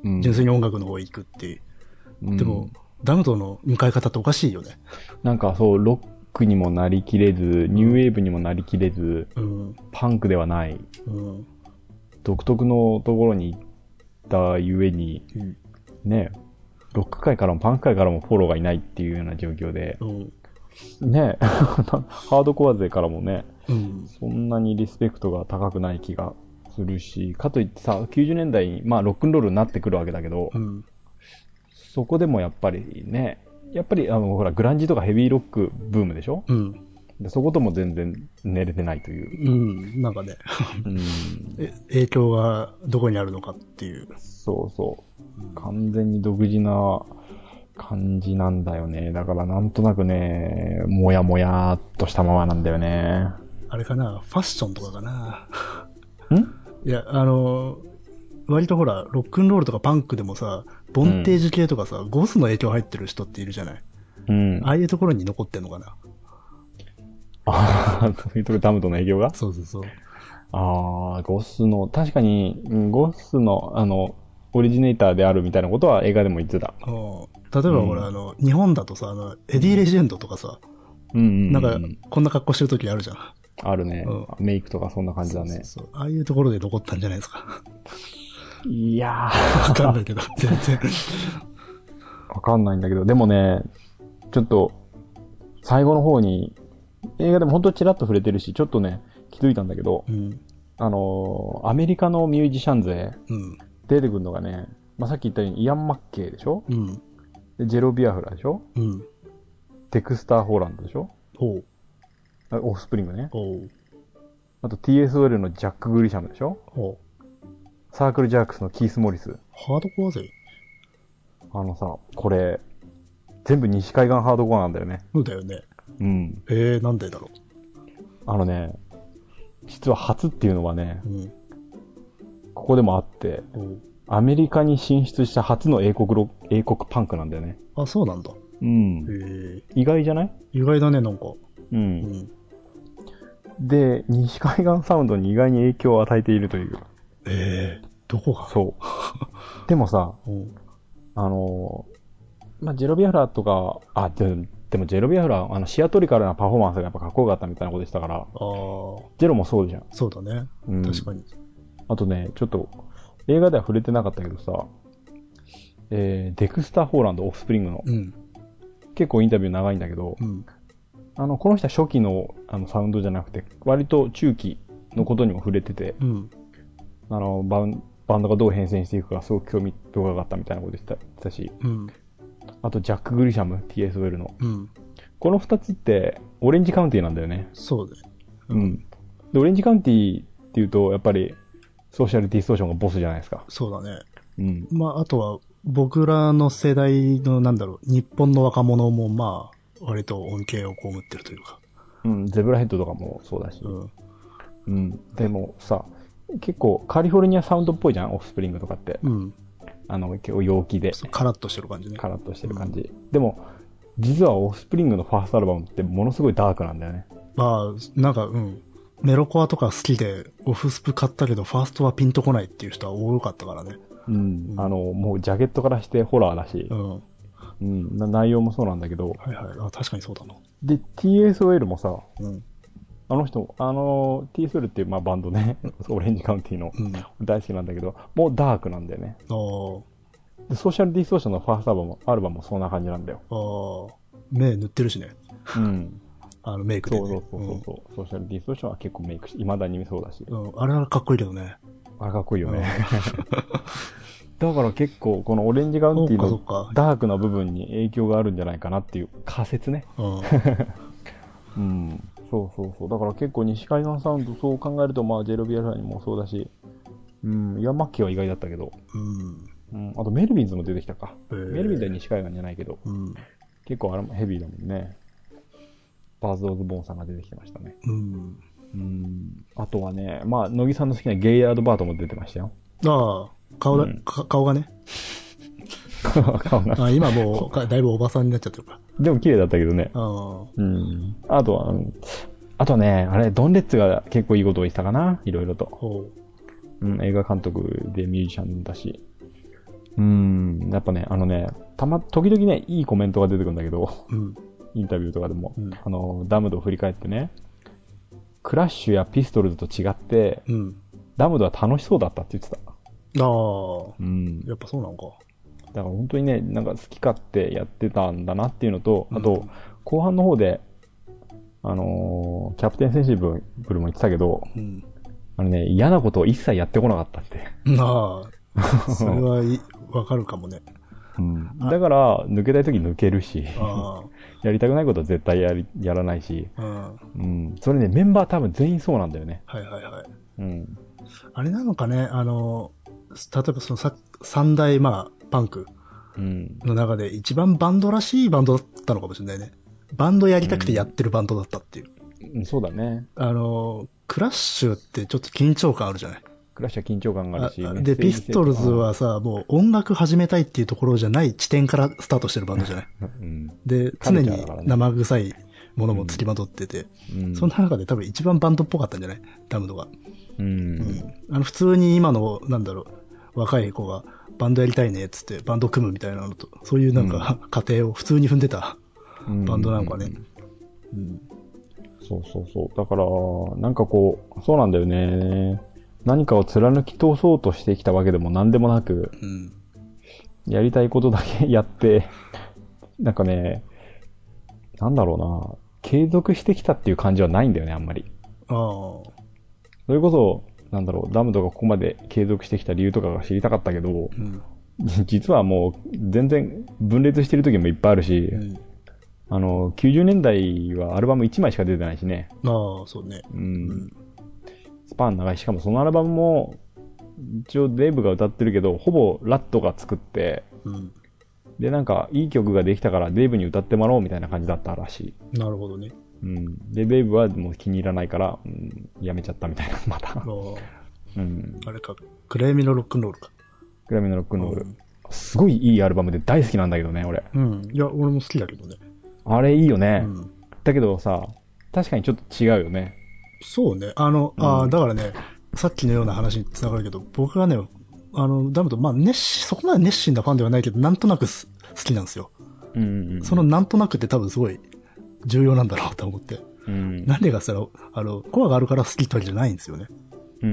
純粋に音楽の方行くっていう。うん、でも、ダムトの迎え方っておかしいよね。 なんかそう、ロックにもなりきれず、ニューウェーブにもなりきれず、うん、パンクではない、うん。独特のところに行ったゆえに、うん、ね、ロック界からもパンク界からもフォローがいないっていうような状況で、うん、ね、ハードコア勢からもね、うん、そんなにリスペクトが高くない気がするし、かといってさ、きゅうじゅうねんだいに、まあロックンロールになってくるわけだけど、うん、そこでもやっぱりね、やっぱりあの、ほら、グランジとかヘビーロックブームでしょ、うん、でそことも全然寝れてないという。 うん、なんかね、うん、え、影響がどこにあるのかっていう。 そうそう。うん、完全に独自な感じなんだよね。だからなんとなくね、もやもやっとしたままなんだよね。 あれかな、ファッションとかかな。んいや、あの、割とほら、ロックンロールとかパンクでもさ、ボンテージ系とかさ、うん、ゴスの影響入ってる人っているじゃない。うん。ああいうところに残ってんのかな。 ああ、そういうところダムとの影響が？ そうそうそう。 ああ、ゴスの、確かに、ゴスの、あの、オリジネーターであるみたいなことは映画でも言ってた。 例えばほら、うん、あの、日本だとさ、あの、エディ・レジェンドとかさ、うんうんうん、なんか、こんな格好してる時あるじゃん。 あるね、うん。メイクとかそんな感じだね。そうそうそう。ああいうところで残ったんじゃないですか。 いやー。わかんないけど、全然。 わかんないんだけど、でもね、ちょっと、最後の方に、映画でも本当にチラッと触れてるし、ちょっとね、気づいたんだけど、うん、あのー、アメリカのミュージシャン勢、うん、出てくるのがね、まあ、さっき言ったようにイアン・マッケイでしょ、うん、でジェロ・ビアフラでしょ、うん、デクスター・ホーランドでしょ、ほう、オフスプリングね、ほう、あと ティーエスオーエル のジャック・グリシャムでしょ、ほう、サークル・ジャークスのキース・モリス。 ハードコア勢？ あのさ、これ、全部西海岸ハードコアなんだよね。 そうだよね。 うん。 えー、なんでだろう。 あのね、実は初っていうのはね、うん、ここでもあって、うん、アメリカに進出した初の英国ロ英国パンクなんだよね。 あ、そうなんだ。 うん。へー、意外じゃない？ 意外だね、なんか。うん。うん、で、西海岸サウンドに意外に影響を与えているという。 えー、どこが？ そう。でもさ、うん、あの、まあ、ジェロビアフラとか、あ、ででもジェロビアフラ、あの、シアトリカルなパフォーマンスがやっぱかっこよかったみたいなことでしたから、あジェロもそうじゃん。 そうだね。うん、確かに。 あとね、ちょっと、映画では触れてなかったけどさ、えー、デクスター・ホーランド、オフスプリングの、うん、結構インタビュー長いんだけど、うん、あの、この人は初期のあのサウンドじゃなくて、割と中期のことにも触れてて、うん、あのバン、バンドがどう変遷していくかすごく興味深かったみたいなこと言ってたし、うん、あとジャック・グリシャム、ティーエスオーエル の、うん、この二つってオレンジカウンティなんだよね。 そうだよ、 うん、うん。で、オレンジカウンティっていうと、やっぱりソーシャルディストーションがボスじゃないですか。 そうだね。うん。まあ、あとは僕らの世代のなんだろう、日本の若者もまあ、割と恩恵を被ってるというか。 うん、ゼブラヘッドとかもそうだし。うん。うん。でもさ、結構カリフォルニアサウンドっぽいじゃん、オフスプリングとかって。うん。あの、結構陽気で。 カラッとしてる感じね。 カラッとしてる感じ。うん、でも、実はオフスプリングのファーストアルバムってものすごいダークなんだよね。 まあ、なんか、うん。メロコアとか好きで、オフスプ買ったけど、ファーストはピンとこないっていう人は多かったからね。 うん。うん、あの、もうジャケットからしてホラーだし。うん。うん。内容もそうなんだけど。 はいはい。あ、確かにそうだな。 で、ティーエスオーエル もさ、うん。あの人、あの、ティーエスオーエル っていうまあバンドね、オレンジカウンティの、うん、大好きなんだけど、もうダークなんだよね。あでソーシャルディストーションのファーストアルバムも、アルバムもそんな感じなんだよ。 ああ。目塗ってるしね。うん。あのメイクで、ね。 そうそうそうそう、うん、ソーシャルディストーションは結構メイクし、未だにそうだし。 うん。あれはかっこいいけどね。 あれかっこいいよね。だから結構このオレンジカウンティのダークな部分に影響があるんじゃないかなっていう仮説ね。うん。うん。そうそうそう。だから結構西海岸サウンドそう考えると、まあジェロビアフラにもそうだし、うん、イヤンマッキーは意外だったけど、うん。うん、あとメルビンズも出てきたか。メルビンズは西海岸じゃないけど、うん、結構あれもヘビーだもんね。バーズ・オズ・ボーンさんが出てきてましたね。うん。うん。あとはね、まあ、乃木さんの好きなゲイヤード・バートも出てましたよ。 ああ、顔だ、うん、顔がね。顔が。あ今もう、だいぶおばさんになっちゃってるから。 でも綺麗だったけどね。あうん。あとは、あとね、あれ、ドンレッツが結構いいことを言ってたかな、いろいろと。ほう。うん、映画監督でミュージシャンだし。 うん、やっぱね、あのね、たま、時々ね、いいコメントが出てくるんだけど、うん、インタビューとかでも、うん、あの、ダムドを振り返ってね、クラッシュやピストルズと違って、うん、ダムドは楽しそうだったって言ってた。 ああ、うん。やっぱそうなのか。 だから本当にね、なんか好き勝手やってたんだなっていうのと、あと、うん、後半の方で、あのー、キャプテンセンシブルも言ってたけど、うん、あのね、嫌なことを一切やってこなかったって。 ああ、それはわかるかもね。 うん、だから、抜けたい時抜けるし、やりたくないことは絶対やり、やらないし、うん、それね、メンバー多分全員そうなんだよね。 はいはいはい。うん、あれなのかね、あの、例えばそのさ三大、まあ、パンクの中で一番バンドらしいバンドだったのかもしれないね。バンドやりたくてやってるバンドだったっていう。 うん、そうだね。 あの、クラッシュってちょっと緊張感あるじゃない。 クラッシュは緊張感があるし。 で、ピストルズはさ、もう音楽始めたいっていうところじゃない地点からスタートしてるバンドじゃない。うん、で、常に生臭いものも付きまとってて、うん、そんな中で多分一番バンドっぽかったんじゃないダムドが。うんうん、あの普通に今の、なんだろう、若い子がバンドやりたいねっつってバンド組むみたいなのと、そういうなんか、うん、過程を普通に踏んでたバンドなのかね。 うんうんうん、そうそうそう。だから、なんかこう、そうなんだよね。何かを貫き通そうとしてきたわけでも何でもなく、うん、やりたいことだけやって、なんかね、なんだろうな、継続してきたっていう感じはないんだよね、あんまり。ああ。それこそ、なんだろう、ダムとかここまで継続してきた理由とかが知りたかったけど、うん、実はもう全然分裂してる時もいっぱいあるし、うん、あの、きゅうじゅうねんだいはアルバムいちまいしか出てないしね。 ああ、そうね。うん。 スパン長い。しかもそのアルバムも、一応デイブが歌ってるけど、ほぼラットが作って、うん、で、なんか、いい曲ができたからデイブに歌ってもらおうみたいな感じだったらしい。なるほどね。 うん。で、デイブはもう気に入らないから、うん、やめちゃったみたいな、また。あうん。あれか、暗闇のロックンロールか。 暗闇のロックンロール。すごいいいアルバムで大好きなんだけどね、俺。 うん。いや、俺も好きだけどね。 あれいいよね。うん、だけどさ、確かにちょっと違うよね。 そうね。あの、うん、あだからね、さっきのような話に繋がるけど、僕がね、あの、ダムと、まあ、熱心、そこまで熱心なファンではないけど、なんとなく好きなんですよ。うんうんうん、そのなんとなくって多分すごい重要なんだろうと思って。うん、なんでかさ、あの、コアがあるから好きってわけじゃないんですよね。うん。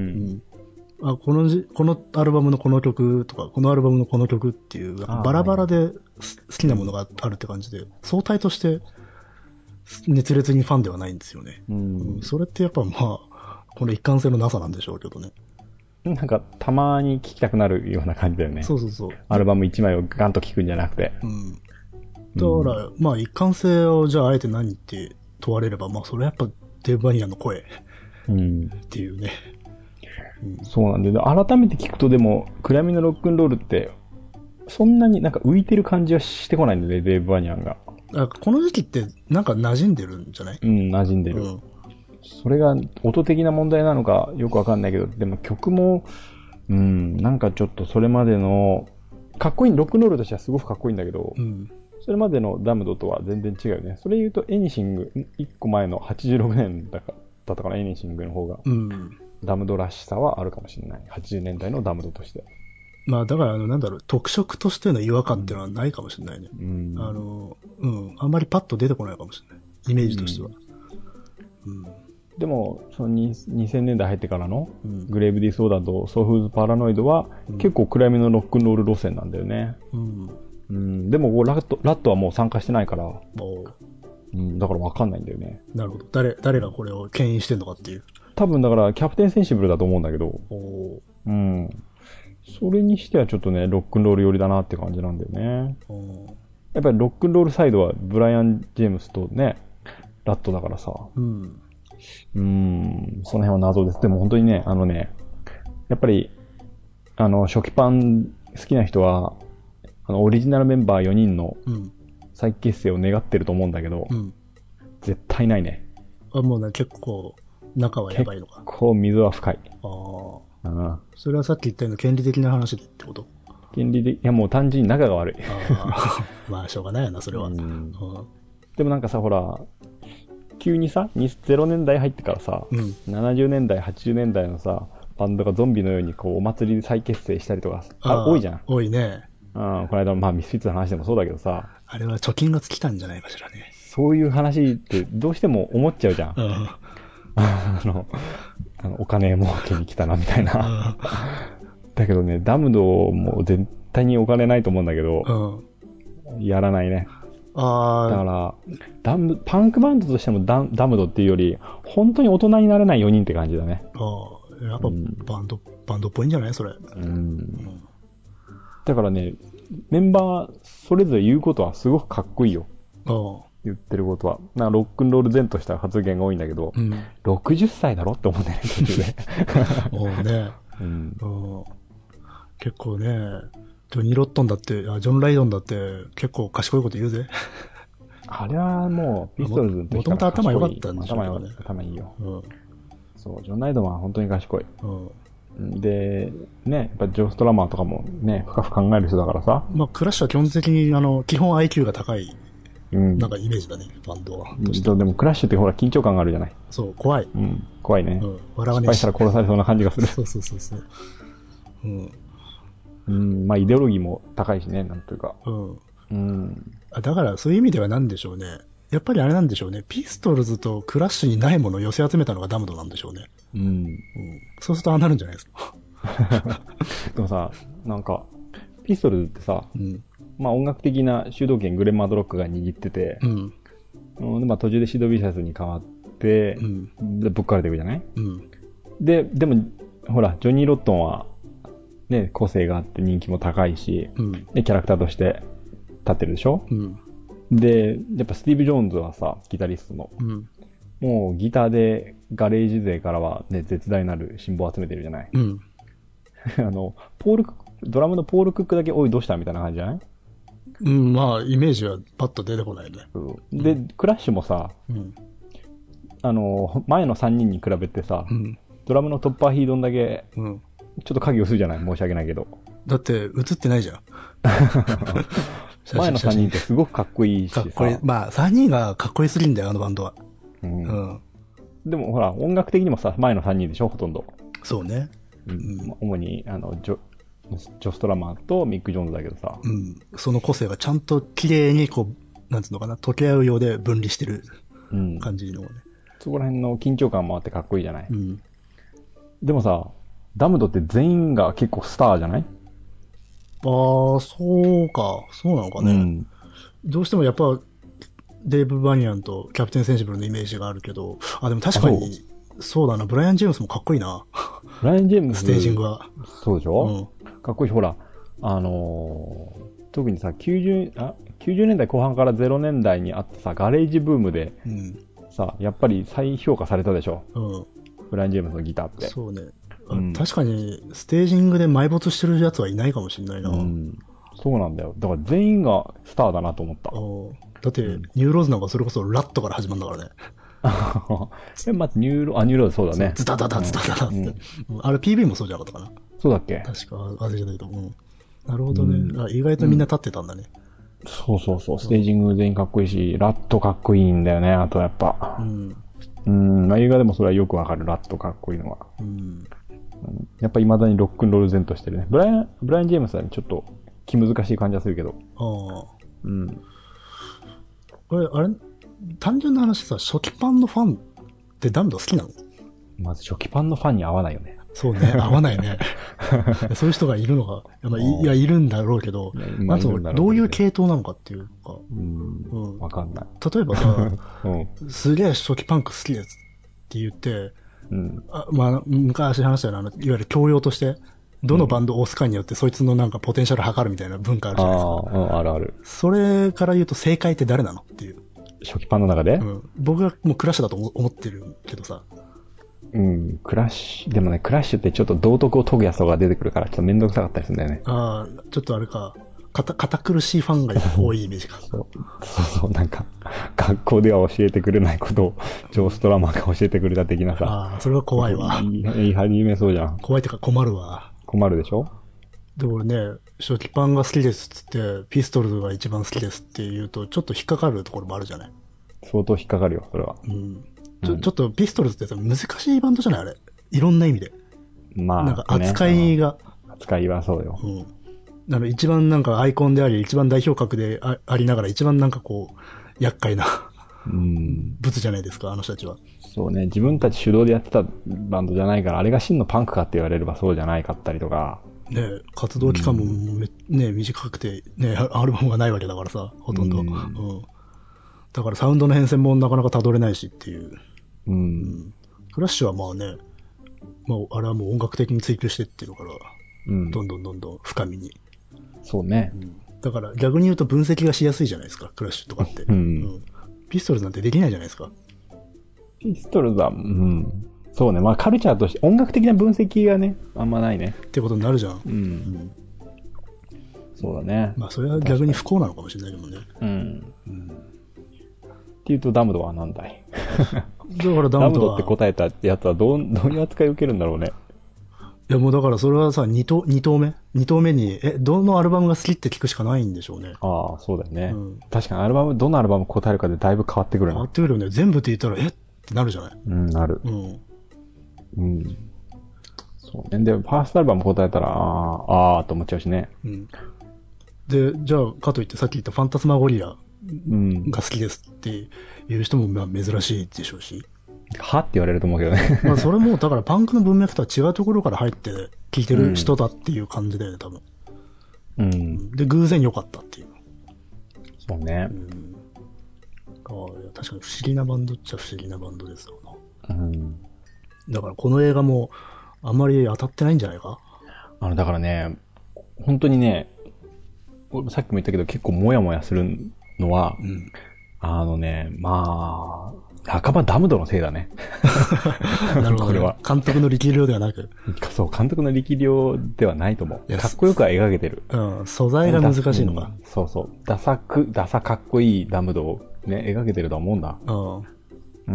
うん、あ、このじ、このアルバムのこの曲とか、このアルバムのこの曲っていう、バラバラで好きなものがあるって感じで、相対として熱烈にファンではないんですよね。うん。うん、それってやっぱまあ、この一貫性のなさなんでしょうけどね。 なんか、たまに聴きたくなるような感じだよね。 そうそうそう。 アルバム一枚をガンと聴くんじゃなくて。うん。 だから、うん、まあ一貫性をじゃああえて何って問われれば、まあそれはやっぱデーブ・バニアの声。うん。っていうね。 うん、そうなんで、改めて聞くとでも、暗闇のロックンロールって、そんなになんか浮いてる感じはしてこないんだよね、デーブ・バニアンが。 あ、この時期ってなんか馴染んでるんじゃない？ うん、馴染んでる。うん、それが音的な問題なのかよくわかんないけど、でも曲も、うん、なんかちょっとそれまでの、かっこいい、ロックンロールとしてはすごくかっこいいんだけど、うん、それまでのダムドとは全然違うよね。それ言うとエニシング、いっこまえのはちじゅうろくねんだかだったかな、エニシングの方が、うん、ダムドらしさはあるかもしれない。はちじゅうねんだいのダムドとして。 まあだからあのなんだろう、特色としての違和感っていうのはないかもしれないね。うん、あの、うん、あんまりパッと出てこないかもしれない。イメージとしては。 うん、でも、そのにせんねんだい入ってからの、うん、グレイブ・ディソーダとソフーズ・パラノイドは、うん、結構暗闇のロックンロール路線なんだよね。うんうん、でもラット、ラットはもう参加してないから、うん、だからわかんないんだよね。 なるほど。誰、誰がこれを牽引してんのかっていう。 多分だからキャプテンセンシブルだと思うんだけど、おうん。それにしてはちょっとね、ロックンロール寄りだなって感じなんだよね。やっぱりロックンロールサイドはブライアン・ジェームスとね、ラットだからさ。うん。うーん、その辺は謎です。でも本当にね、あのね、やっぱり、あの、初期パン好きな人は、あの、オリジナルメンバーよにんの再結成を願ってると思うんだけど、うん、絶対ないね。 あ、もうね、結構、仲はやばいのか。 結構水は深い。ああ。うん。それはさっき言ったような権利的な話ってこと？ 権利的、いやもう単純に仲が悪い。 あまあ、しょうがないよな、それは。うんうん、 でもなんかさ、ほら、急にさ、ゼロねんだい入ってからさ、うん、ななじゅうねんだい、はちじゅうねんだいのさ、バンドがゾンビのようにこうお祭りで再結成したりとか、あ多いじゃん。 多いね。 うん、この間のまあミスフィッツの話でもそうだけどさ。 あれは貯金が尽きたんじゃないかしらね。 そういう話ってどうしても思っちゃうじゃん。 うん、 あの、あのお金儲けに来たなみたいな。だけどね、ダムドも絶対にお金ないと思うんだけど、うん、やらないね。あだから、ダム、パンクバンドとしてもダダムドっていうより、本当に大人になれないよにんって感じだね。 ああ、やっぱバンド、うん、バンドっぽいんじゃないそれ。うん。うん、 だからね、メンバーそれぞれ言うことはすごくかっこいいよ。ああ言ってることは。なんかロックンロール前とした発言が多いんだけど、うん、ろくじゅっさいだろって思ってね、途中で。 おうね、うん、結構ね、ジョニー・ロットンだって、あ、ジョン・ライドンだって結構賢いこと言うぜ。 あれはもう、ピストルズの時から賢い。 もともと頭良かったんでしょうね。 頭良かった、頭いいよ。うん、そう、ジョン・ライドンは本当に賢い。うん、で、ね、やっぱジョー・ストラマーとかもね、深く考える人だからさ。 まあ、クラッシュは基本的に、あの、基本 アイキュー が高い。うん。なんかイメージだね、バンドは。 でもクラッシュってほら緊張感があるじゃない。 そう、怖い。 うん、怖いね。うん。笑わねえし。失敗したら殺されそうな感じがする。 そうそうそうそう。 うん。うん、まあイデオロギーも高いしね、なんというか。うん。 うん。だからそういう意味ではなんでしょうね。やっぱりあれなんでしょうね。ピストルズとクラッシュにないものを寄せ集めたのがダムドなんでしょうね。うん。うん、そうするとああなるんじゃないですか。 でもさ、なんか、ピストルズってさ、うん、まあ音楽的な主導権グレン・マドロックが握ってて、うんでまあ、途中でシド・ビシャスに変わって、うん、でぶっかれていくじゃない、うん、で、でも、ほら、ジョニー・ロットンは、ね、個性があって人気も高いし、うん、で、キャラクターとして立ってるでしょ、うん、で、やっぱスティーブ・ジョーンズはさ、ギタリストの、うん、もうギターでガレージ勢からはね、絶大なる信望を集めてるじゃない、うん、あの、ポール、ドラムのポール・クックだけ、おい、どうしたみたいな感じじゃない？ うん、まあ、イメージはパッと出てこないね。 うん、で、クラッシュもさ、うん、あの、前のさんにんに比べてさ、うん、ドラムのトッパーヒードンだけ、うん、ちょっと影薄いじゃない？申し訳ないけど。 だって、映ってないじゃん。 前のさんにんってすごくかっこいいしさ。 かっこいい。まあ、さんにんがかっこいいすぎんだよ、あのバンドは。うん。うん、でも、ほら、音楽的にもさ、前のさんにんでしょ、ほとんど。 そうね。 うん。主に、あの、ジョ、ジョストラマーとミック・ジョーンズだけどさ。 うん。その個性がちゃんと綺麗にこう、なんつうのかな、溶け合うようで分離してる感じのね。うん、 そこら辺の緊張感もあってかっこいいじゃない。うん。でもさ、ダムドって全員が結構スターじゃない？ ああ、そうか。そうなのかね。うん、どうしてもやっぱ、デーブ・バニアンとキャプテン・センシブルのイメージがあるけど、あ、でも確かに、そうだな、ブライアン・ジェームスもかっこいいな。 ブライアン・ジェームス。 ステージングは。 そうでしょ？うん。かっこいいし、ほら、あのー、特にさ、きゅうじゅう、あ、きゅうじゅうねんだいこう半からゼロねんだいにあったさ、ガレージブームで、うん、さ、やっぱり再評価されたでしょ。うん。ブライアン・ジェームスのギターって。 そうね。うん、確かに、ステージングで埋没してるやつはいないかもしれないな。うん。 そうなんだよ。だから全員がスターだなと思った。 だって、うん、ニューローズなんかそれこそラットから始まるんだからね。 え、待って、ニューロ、あ、ニューローズそうだね。 ズタダダズタダダって、うん。あれ ピーブイ もそうじゃなかったかな。 そうだっけ？ 確か、あれじゃないと思う。なるほどね、うん。意外とみんな立ってたんだね。 うん、そうそうそう。ステージング全員かっこいいし、ラットかっこいいんだよね、あとやっぱ。うん。うん、まあ、映画でもそれはよくわかる、ラットかっこいいのは。うん。やっぱ未だにロックンロール前としてるね。ブライアン、ブライアン・ジェームスは、ね、ちょっと気難しい感じはするけど。ああ。うん。 これ、あれ、単純な話さ、初期パンのファンってダムド好きなの？ まず初期パンのファンに合わないよね。 そうね、合わないね。そういう人がいるのが、まあ、いや、いるんだろうけど、まず、どういう系統なのかっていうか。うん。 うん。わかんない。 例えばさ、うん、すげえ初期パンク好きですって言って、うん、あまあ、昔話したような、いわゆる教養として、どのバンドを押すかによって、そいつのなんかポテンシャル測るみたいな文化あるじゃないですか。 ああ、うん、あるある。 それから言うと正解って誰なのっていう。 初期パンの中で、うん、僕はもうクラッシュだと思ってるけどさ。 うん、クラッシュ、でもね、クラッシュってちょっと道徳を研ぐやつが出てくるから、ちょっとめんどくさかったりするんだよね。 ああ、ちょっとあれか、かた、堅苦しいファンが多いイメージか。 そう、そうそう、なんか、学校では教えてくれないことを、ジョー・ストラマーが教えてくれた的なさ。 ああ、それは怖いわ。 いい、始めそうじゃん。 怖いってか困るわ。 困るでしょ？ で、俺ね、初期パンが好きですっつって、ピストルズが一番好きですって言うと、ちょっと引っかかるところもあるじゃない。 相当引っかかるよ、それは。うん。 ちょ、うん、ちょっとピストルズって難しいバンドじゃないあれ。いろんな意味で。まあ、ね、なんか扱いが、 扱いはそうよ。 あの、一番なんかアイコンであり、一番代表格で あ, ありながら、一番なんかこう、厄介な、うん。ブツじゃないですか、あの人たちは。 そうね、自分たち主導でやってたバンドじゃないから、あれが真のパンクかって言われればそうじゃないかったりとか。 ね活動期間もめ、うん、ね短くて、ねアルバムがないわけだからさ、ほとんど。うん。うん、だからサウンドの変遷もなかなか辿れないしっていう。うん。うん、クラッシュはまあね、まあ、あれはもう音楽的に追求してってるから、うん、どんどんどんどん深みに。 そうね、うん。 だから逆に言うと分析がしやすいじゃないですか、クラッシュとかって。うん。うん、ピストルズなんてできないじゃないですか。 ピストルズは、うん。そうね。まあカルチャーとして音楽的な分析がね、あんまないね。 ってことになるじゃん。うん。うん、 そうだね。 まあそれは逆に不幸なのかもしれないけどね。うん。うん、 っていうとダムドは何だいだからダムドは。 ダムドって答えたやつはどう、どういう扱いを受けるんだろうね。 いやもうだからそれはさ、二投、二投目二投目に、え、どのアルバムが好きって聞くしかないんでしょうね。 ああ、そうだよね。うん、確かにアルバム、どのアルバム答えるかでだいぶ変わってくるな。 変わってくるよね。全部って言ったら、えってなるじゃない。 うん、なる。うん。うん。そうね。で、ファーストアルバム答えたら、ああ、あーと思っちゃうしね。うん。 で、じゃあ、かといってさっき言ったファンタスマゴリアが好きですっていう人もまあ珍しいでしょうし。 はって言われると思うけどね。 まあそれも、だからパンクの文脈とは違うところから入って聴いてる人だっていう感じだよね、多分。うん。で、偶然良かったっていう。 そうね。うん、 ああ、いや確かに不思議なバンドっちゃ不思議なバンドですよな。うん。だからこの映画もあんまり当たってないんじゃないか？ あの、だからね、本当にね、さっきも言ったけど結構モヤモヤするのは、うん、あのね、まあ、半ばダムドのせいだね。 なるほど、ね。これは。監督の力量ではなく。 そう、監督の力量ではないと思う。かっこよくは描けてる。 うん、素材が難しいのか。 うん、そうそう。ダサく、ダサかっこいいダムドをね、描けてると思うんだ。うん。うん、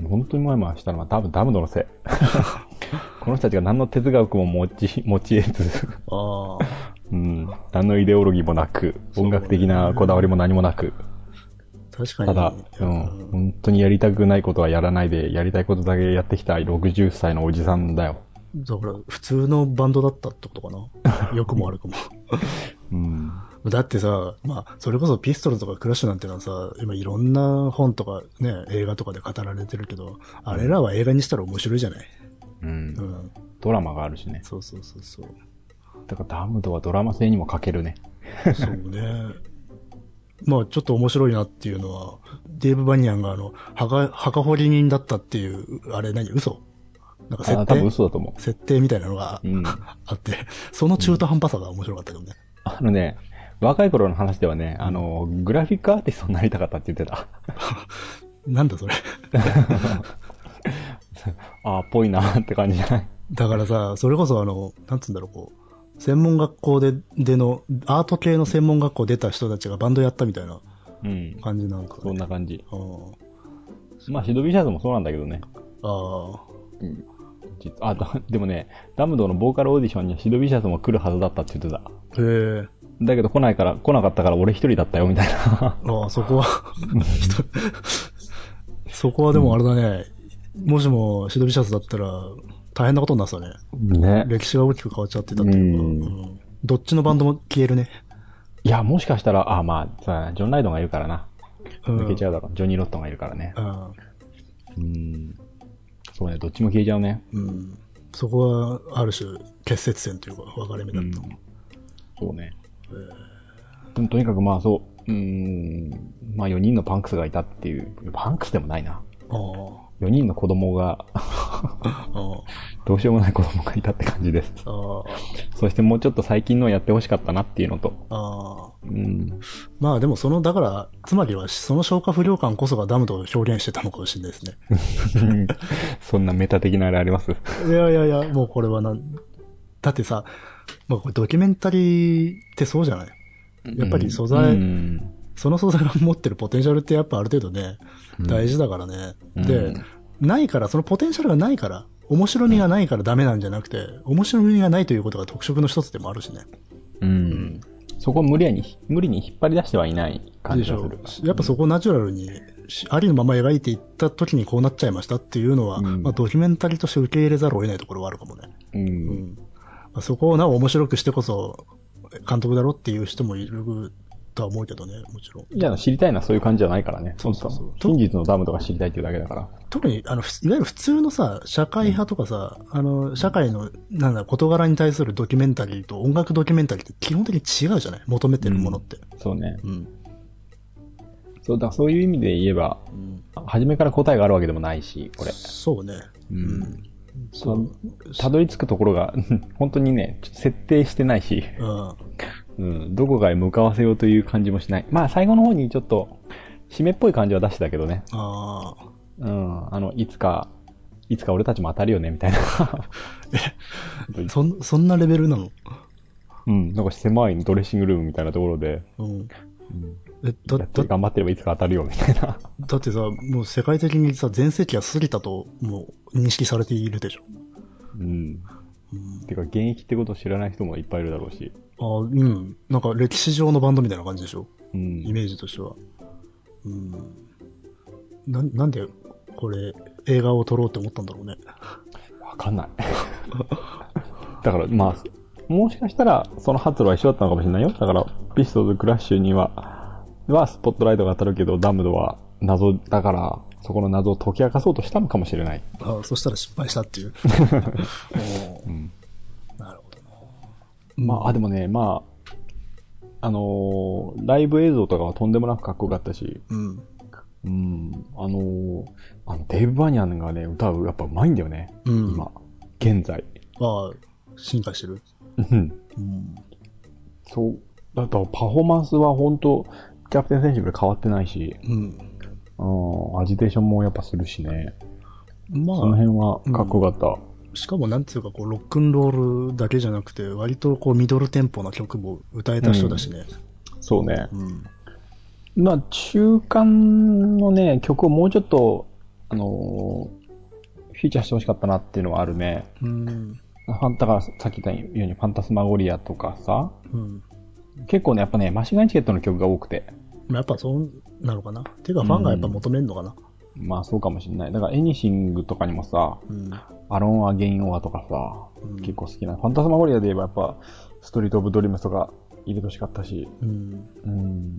本当にモヤモヤしたのは多分ダムドのせい。この人たちが何の哲学も持ち、持ち得ず。ああ。うん。何のイデオロギーもなく、音楽的なこだわりも何もなく。 確かに。 ただ、うん、本当にやりたくないことはやらないで、やりたいことだけやってきたろくじゅっさいのおじさんだよ。 だから、普通のバンドだったってことかな。よくも悪くも。うん、だってさ、まあ、それこそピストルとかクラッシュなんてのはさ、今いろんな本とかね、映画とかで語られてるけど、あれらは映画にしたら面白いじゃない。うん。うん、 ドラマがあるしね。 そうそうそうそう。 だからダムドはドラマ性にも欠けるね。 そうね。まあちょっと面白いなっていうのは、デーブ・バニアンがあの、墓、墓掘り人だったっていう、あれ何嘘なんか設定、 多分嘘だと思う。 設定みたいなのが、うん、あって、その中途半端さが面白かったけどね。 うん、あのね、若い頃の話ではね、あの、グラフィックアーティストになりたかったって言ってた。 なんだそれ。 ああ、ぽいなって感じじゃない。 だからさ、それこそあの、なんつうんだろう、こう、専門学校で、での、アート系の専門学校出た人たちがバンドやったみたいな感じなんか、ね、 うん、そんな感じ。まあ、シドビシャズもそうなんだけどね。ああ。うん。あ、でもね、ダムドのボーカルオーディションにはシドビシャズも来るはずだったって言ってた。へえ。だけど来ないから、来なかったから俺一人だったよ、みたいな。 ああ、そこはそこはでもあれだね。うん、もしもシドビシャズだったら、大変なことになってたね。ね。歴史が大きく変わっちゃってたっていうか、うんうん、どっちのバンドも消えるね。 いや、もしかしたら、あ、まあ、さ、ジョン・ライドンがいるからな。抜けちゃうだろう。ジョニー・ロットンがいるからね。うん。うん。そうね、どっちも消えちゃうね。 うん。そこは、ある種、結節点というか、分かれ目だった。うん、 そうね。えー、でもとにかくまあそう、うーん、まあよにんのパンクスがいたっていう、パンクスでもないな。ああ。よにんの子供がどうしようもない子供がいたって感じです。あそしてもうちょっと最近のやってほしかったなっていうのと。あうん、まあでもその、だから、つまりはその消化不良感こそがダムと表現してたのかもしれないですね。そんなメタ的なあれあります？ いやいやいや、もうこれはな、だってさ、まあ、これドキュメンタリーってそうじゃない？やっぱり素材、うん、その素材が持ってるポテンシャルってやっぱある程度ね、大事だからね。うん、で、ないから、そのポテンシャルがないから、面白みがないからダメなんじゃなくて、面白みがないということが特色の一つでもあるしね。 うん。うん、そこを無理に、無理に引っ張り出してはいない感じがする。 やっぱそこをナチュラルに、ありのまま描いていった時にこうなっちゃいましたっていうのは、うん、まあドキュメンタリーとして受け入れざるを得ないところはあるかもね。うん。うん、まあ、そこをなお面白くしてこそ、 監督だろっていう人もいるとは思うけどね、もちろん。 いや、知りたいのはそういう感じじゃないからね。そうそうそう。真実のダムとか知りたいっていうだけだから。 特に、あの、いわゆる普通のさ、社会派とかさ、うん、あの、社会の、なんだ、事柄に対するドキュメンタリーと音楽ドキュメンタリーって基本的に違うじゃない？求めてるものって。 うん、そうね。うん。そう、だからそういう意味で言えば、うん、初めから答えがあるわけでもないし、これ。 そうね。うん。うんそう。たどり着くところが、本当にね、ちょっと設定してないし、うん、うん。どこかへ向かわせようという感じもしない。まあ、最後の方にちょっと、締めっぽい感じは出してたけどね。ああ。うん。あの、いつか、いつか俺たちも当たるよね、みたいな。 え、そん、そんなレベルなの？ うん。なんか狭いドレッシングルームみたいなところで、うん。うん、え、だ、だ、頑張ってればいつか当たるよ、みたいな。 だってさ、もう世界的にさ、全盛期は過ぎたと、もう認識されているでしょ。 うん。うん、てか、現役ってことを知らない人もいっぱいいるだろうし。 ああ、うん。なんか歴史上のバンドみたいな感じでしょ。うん。イメージとしては。うん。な、なんで、これ、映画を撮ろうって思ったんだろうね。 わかんない。だから、まあ、もしかしたら、その発露は一緒だったのかもしれないよ。だから、ピストルズクラッシュには、はスポットライトが当たるけど、ダムドは謎だから、そこの謎を解き明かそうとしたのかもしれない。 ああ、そしたら失敗したっていう。うん、なるほどな。まあ、あ、でもね、まあ、あのー、ライブ映像とかはとんでもなくかっこよかったし、うん。うん、あのー、あの、デイブ・バニャンがね、歌う、やっぱうまいんだよね。うん、今、現在。 ああ、進化してる。 うん。そう。だからパフォーマンスは本当キャプテン選手より変わってないし、うん。アジテーションもやっぱするしね。まあ。その辺はかっこよかった。 うん、しかもなんていうか、こう、ロックンロールだけじゃなくて、割とこう、ミドルテンポな曲も歌えた人だしね。 うん、そうね。うん。まあ、中間のね、曲をもうちょっと、あのー、フィーチャーしてほしかったなっていうのはあるね。うん。ファンタがさっき言ったようにファンタスマゴリアとかさ、うん、結構ね、やっぱね、マシンガンチケットの曲が多くて。 やっぱそうなのかなっていうかファンがやっぱ求めるのかな、 うん、まあそうかもしれない。だからエニシングとかにもさ、うん、アロン・アゲイン・オアとかさ、うん、結構好きな。ファンタスマゴリアで言えばやっぱ、ストリート・オブ・ドリームスとか入れてほしかったし、うん、うん、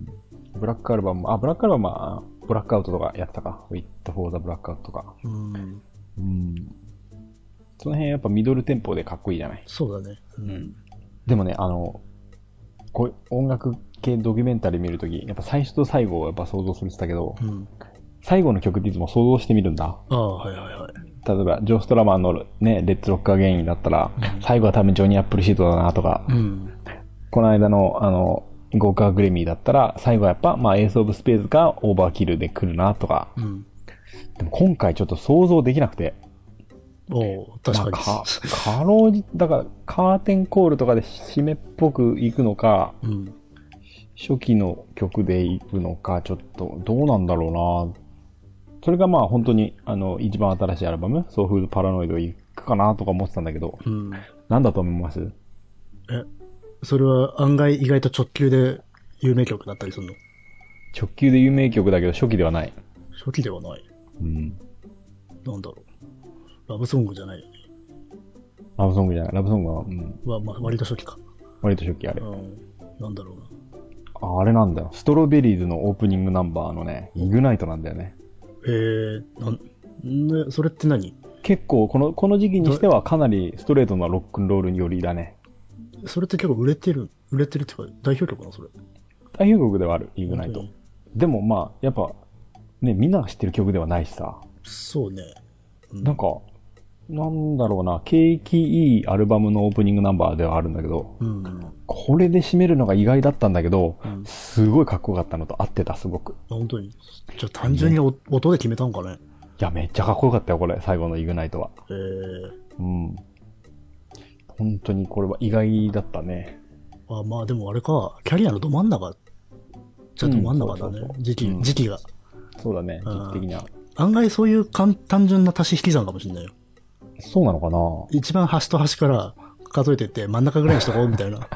ブラックアルバム、あ、ブラックアルバムは、ブラックアウトとかやってたか。Wait for the Blackout とか。うんうん、その辺やっぱミドルテンポでかっこいいじゃない。 そうだね。 うん。でもね、あの、こう音楽系ドキュメンタリー見るとき、やっぱ最初と最後をやっぱ想像するって言ったけど、うん、最後の曲っていつも想像してみるんだ。 ああ、はいはいはい。 例えば、ジョー・ストラマンのね、レッツ・ロック・アゲインだったら、うん、最後は多分ジョニー・アップルシートだなとか、うん、この間の、あの、ゴーカー・グレミーだったら、最後はやっぱ、まあ、エース・オブ・スペースかオーバーキルで来るなとか、うん、でも今回ちょっと想像できなくて、 お確かに。まあ、か、 かろうじ、だから、カーテンコールとかで締めっぽく行くのか、うん、初期の曲で行くのか、ちょっと、どうなんだろうな。それがまあ本当に、あの、一番新しいアルバム、ソーフードパラノイド行くかなとか思ってたんだけど、うん、なんだと思います？ え、それは案外意外と直球で有名曲だったりするの？ 直球で有名曲だけど初期ではない。 初期ではない。うん。なんだろう。ラブソングじゃないよね。 ラブソングじゃない。ラブソングは、うん。 は、まあ、割と初期か。 割と初期あれ。うん。なんだろうな。 あ、あれなんだよ。ストロベリーズのオープニングナンバーのね、イグナイトなんだよね。 へえ、なん、それって何？ 結構、この、この時期にしてはかなりストレートなロックンロールによりだね。 それって結構売れてる、売れてるっていうか、代表曲なのそれ。 代表曲ではある、イグナイト。でもまあ、やっぱ、ね、みんなが知ってる曲ではないしさ。 そうね。 うん、なんか、なんだろうな、景気いいアルバムのオープニングナンバーではあるんだけど、うん、これで締めるのが意外だったんだけど、うん、すごいかっこよかったのと合ってた、すごく。 本当に？じゃあ単純に、ね、音で決めたんかね？ いや、めっちゃかっこよかったよ、これ、最後のイグナイトは。へー。うん。本当にこれは意外だったね。 あ、まあでもあれか、キャリアのど真ん中。じゃあど真ん中だね。うん、そうそうそう時期、うん、時期が。 そうだね、時期的には。 案外そういう単純な足し引き算かもしれないよ。 そうなのかな？ 一番端と端から数えてって真ん中ぐらいにしとこうみたいな。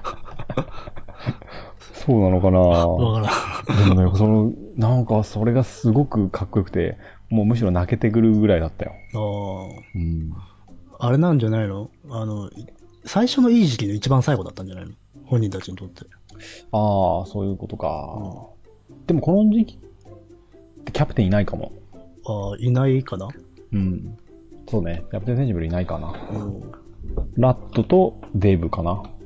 そうなのかな？ わからん。 でもね、その、なんかそれがすごくかっこよくて、もうむしろ泣けてくるぐらいだったよ。ああ。 うん。あれなんじゃないの？あの、最初のいい時期の一番最後だったんじゃないの？ 本人たちにとって。 ああ、そういうことか。うん、でもこの時期ってキャプテンいないかも。 ああ、いないかな？ うん。そうね。キャプテンセンジブルいないかな。うん、ラットとデーブかな。うん。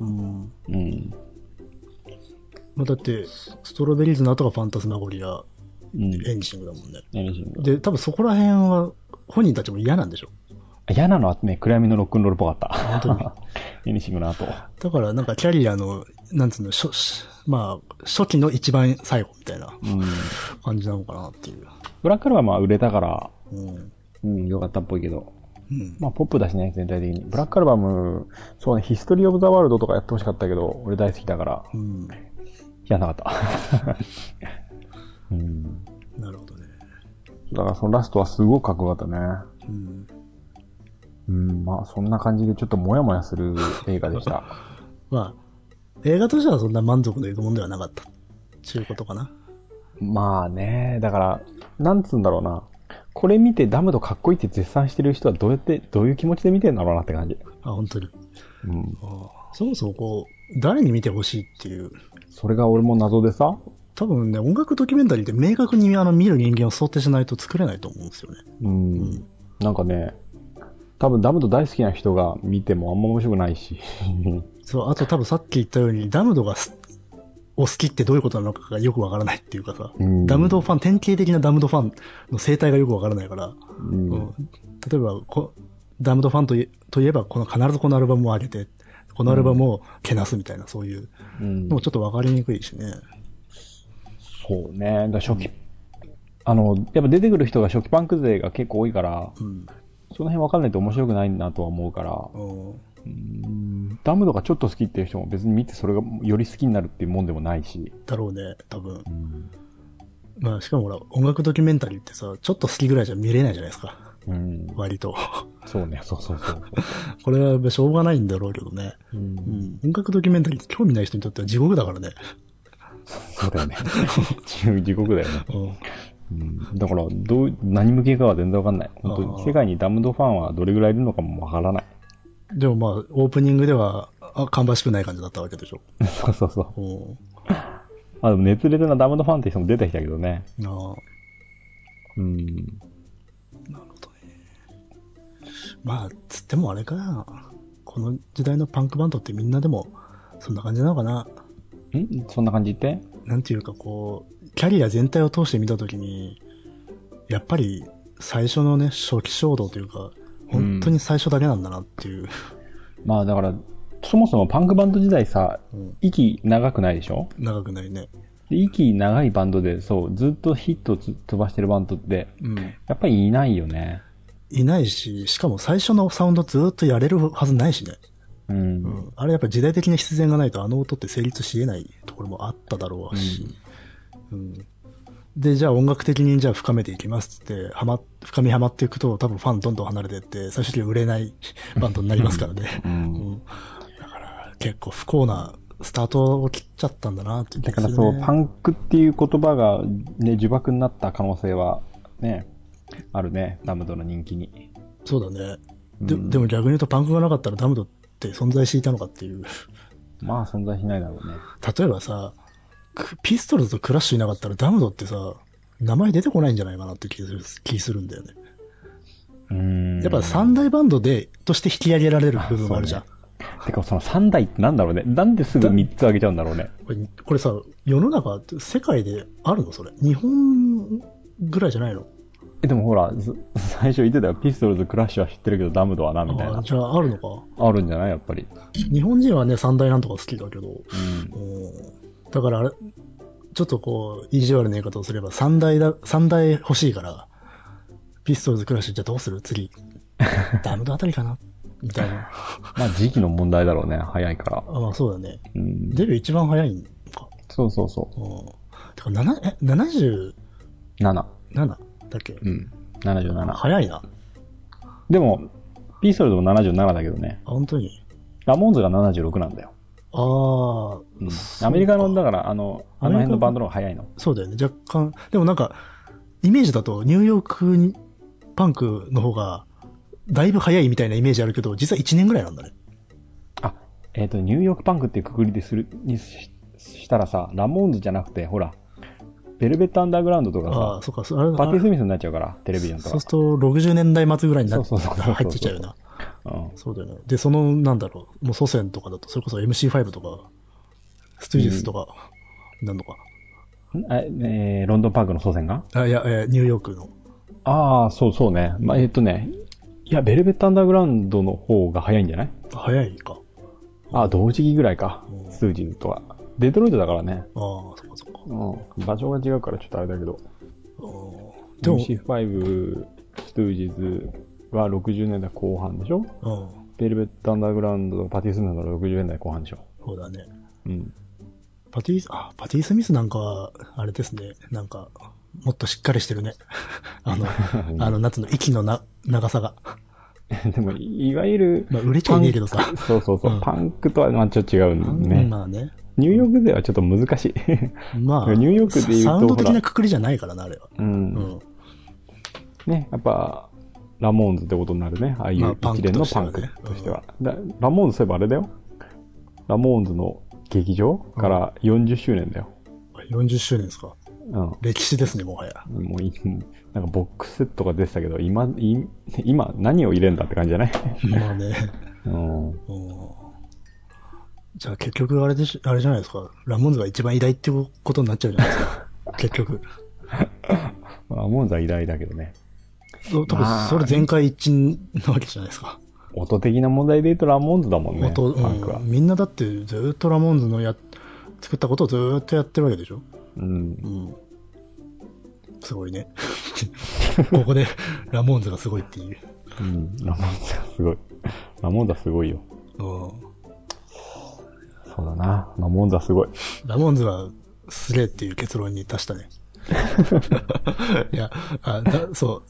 うん。 まあ、だって、ストロベリーズの後がファンタスマゴリア、うん、エニシングだもんね。 エニシング。 で、多分そこら辺は本人たちも嫌なんでしょ？ 嫌なのはね、暗闇のロックンロールっぽかった。 本当に。 エニシングの後。 だからなんかキャリアの、なんつうの、初、まあ、初期の一番最後みたいな感じなのかなっていう。 ブラックアルバムは売れたから、うん、うん、よかったっぽいけど。うん、まあ、ポップだしね、全体的に。ブラックアルバム、そうね、ヒストリーオブザワールドとかやってほしかったけど、俺大好きだから、うん、やんなかった。 うん、なるほどね。 だからそのラストはすごくかっこよかったね。うんうん、まあそんな感じでちょっとモヤモヤする映画でした。 まあ、映画としてはそんな満足のいくものではなかった。ちゅうことかな。 まあね、だから、なんつうんだろうな。これ見てダムドかっこいいって絶賛してる人はどうやって、どういう気持ちで見てんだろうなって感じ。 あ、本当に。うん。あ、そもそもこう、誰に見てほしいっていう。 それが俺も謎でさ。 多分ね、音楽ドキュメンタリーって明確にあの見る人間を想定しないと作れないと思うんですよね。うん。 うん、なんかね、多分ダムド大好きな人が見てもあんま面白くないし。 そう、あと多分さっき言ったようにダムドがを好きってどういうことなのかがよくわからないっていうかさ、うん、ダムドファン、典型的なダムドファンの生態がよくわからないから、うんうん、例えばこ、ダムドファンとい、といえばこの必ずこのアルバムを上げて、このアルバムをけなすみたいな、そういうのもちょっとわかりにくいしね。 そうね。だ初期、うん、あの、やっぱ出てくる人が初期パンク勢が結構多いから、うん、その辺わかんないと面白くないなとは思うから、うん、ダムドがちょっと好きっていう人も別に見てそれがより好きになるっていうもんでもないし。 だろうね、多分。うん、まあしかもほら、音楽ドキュメンタリーってさ、ちょっと好きぐらいじゃ見れないじゃないですか。うん、割と。 そうね、そうそうそう。 これはしょうがないんだろうけどね、うんうん。音楽ドキュメンタリーって興味ない人にとっては地獄だからね。 そうだよね。地獄だよね。うん、だから、どう、何向けかは全然わかんない。本当に、世界にダムドファンはどれぐらいいるのかもわからない。 でもまあ、オープニングでは、あ、芳しくない感じだったわけでしょ。 そうそうそう。あ、でも熱烈なダムドファンって人も出てきたけどね。ああ。 うん。なるほどね。まあ、つってもあれかな。この時代のパンクバンドってみんなでも、そんな感じなのかな。 んそんな感じって？ なんていうかこう、キャリア全体を通して見たときに、やっぱり最初のね、初期衝動というか、本当に最初だけなんだなっていう。うん、 まあだから、そもそもパンクバンド時代さ、うん、息長くないでしょ？ 長くないね。 で息長いバンドで、そう、ずっとヒット飛ばしてるバンドって、うん、やっぱりいないよね。 いないし、しかも最初のサウンドずっとやれるはずないしね。うんうん、あれやっぱ時代的な必然がないとあの音って成立し得ないところもあっただろうし。うんうん、で、じゃあ音楽的にじゃあ深めていきますって、はま、深みはまっていくと多分ファンどんどん離れていって、最終的に売れないバンドになりますからね。うんうん、だから結構不幸なスタートを切っちゃったんだなっていう気がするね。 だからそう、パンクっていう言葉がね、呪縛になった可能性はね、あるね、ダムドの人気に。 そうだね。で、うん、でも逆に言うとパンクがなかったらダムドって存在していたのかっていう。 まあ存在しないだろうね。 例えばさ、ピストルズとクラッシュいなかったらダムドってさ、名前出てこないんじゃないかなって気する、気するんだよね。うーん。やっぱ三大バンドで、として引き上げられる部分があるじゃん。 てかその三大ってなんだろうね。なんですぐ三つ上げちゃうんだろうね。 これ、これさ、世の中、世界であるのそれ。日本ぐらいじゃないの？ え、でもほら、最初言ってたよ。ピストルズ、クラッシュは知ってるけど、ダムドはな、みたいな。 あ、じゃああるのか？ あるんじゃないやっぱり。 日本人はね、三大なんとか好きだけど。うん。だからあれ、ちょっとこう、意地悪な言い方をすれば、三大だ、三大欲しいから、ピストルズ、クラッシュじゃどうする次。ダムドあたりかなみたいな。 まあ時期の問題だろうね。早いから。 あ、まあそうだね。うん、デビュー一番早いんか。 そうそうそう。 うん。てか、なな、え、ななじゅうなな。ななだっけ？ うん。ななじゅうなな。 早いな。 でも、ピストルズもななじゅうななだけどね。 あ、本当に？ ラモーンズがななじゅうろくなんだよ。 ああ、 うん。アメリカの、だから、あの、あの辺のバンドの方が早いの。 そうだよね。若干。でもなんか、イメージだとニューヨークにパンクの方が、だいぶ早いみたいなイメージあるけど、実はいちねんぐらいなんだね。 あ、 えっと、ニューヨークパンクっていうくくりでする、にししたらさ、ラモーンズじゃなくて、ほら、ベルベットアンダーグラウンドとかさ、 ああ、そうか、それパティ・スミスになっちゃうから、テレビジョンとか。 そうすると、ろくじゅうねんだい末ぐらいになってそうそうそうそう入ってきちゃうよな。 うん、 そうだよね。で、その、なんだろう、もう祖先とかだと、それこそ エムシーファイブ とか、ストゥージスとか、なんのか。 え、えー、ロンドンパークの祖先があ、いや、えー、ニューヨークの。 ああ、そうそうね。まあ、えっとね、いや、ベルベットアンダーグラウンドの方が早いんじゃない？ 早いか。 ああ、同時期ぐらいか。スージーズとは。デトロイトだからね。 ああ、そっかそっか。 うん。場所が違うからちょっとあれだけど。 でもエムシーファイブ、ストゥージーズはろくじゅうねんだいこう半でしょ？うん。ベルベットアンダーグラウンドとパティ・スミスのろくじゅうねんだいこう半でしょ？ そうだね。 うん。 パティ、あ、パティ・スミスなんかは、あれですね。なんか、もっとしっかりしてるね。あの、あの、夏の息のな、長さが。 でも、いわゆる、 まあ、売れちゃいねえけどさ。 そうそうそう、うん、パンクとはまあちょっと違うんね。 まあね。 ニューヨークではちょっと難しい。 まあ、 ニューヨークで言うと、 サウンド的なくくりじゃないからな、あれは。 うん。うん、ね、やっぱ、ラモーンズってことになるね。ああいう一連のパンクとしては。まあねうん、ラモーンズそういえばあれだよ。ラモーンズの劇場からよんじゅっしゅうねんだよ。 よんじゅっしゅうねんですか。うん。歴史ですね、もはや。 もうい、なんかボックスセットが出てたけど、今、今何を入れんだって感じじゃないまあね。うん。じゃあ結局あれでし、あれじゃないですか。ラモーンズが一番偉大ってことになっちゃうじゃないですか。結局。 ラモーンズは偉大だけどね。 多分それ全会一致なわけじゃないですか。 音的な問題で言うとラモーンズだもんね。 音、パンクは、うん。みんなだってずっとラモーンズのや、作ったことをずっとやってるわけでしょ。うん。うん。すごいね。ここでラモーンズがすごいっていう。 うん。ラモーンズがすごい。ラモーンズはすごいよ。うん。そうだな。ラモーンズはすごい。 ラモーンズはすげえっていう結論に達したね。いや、あだ、そう。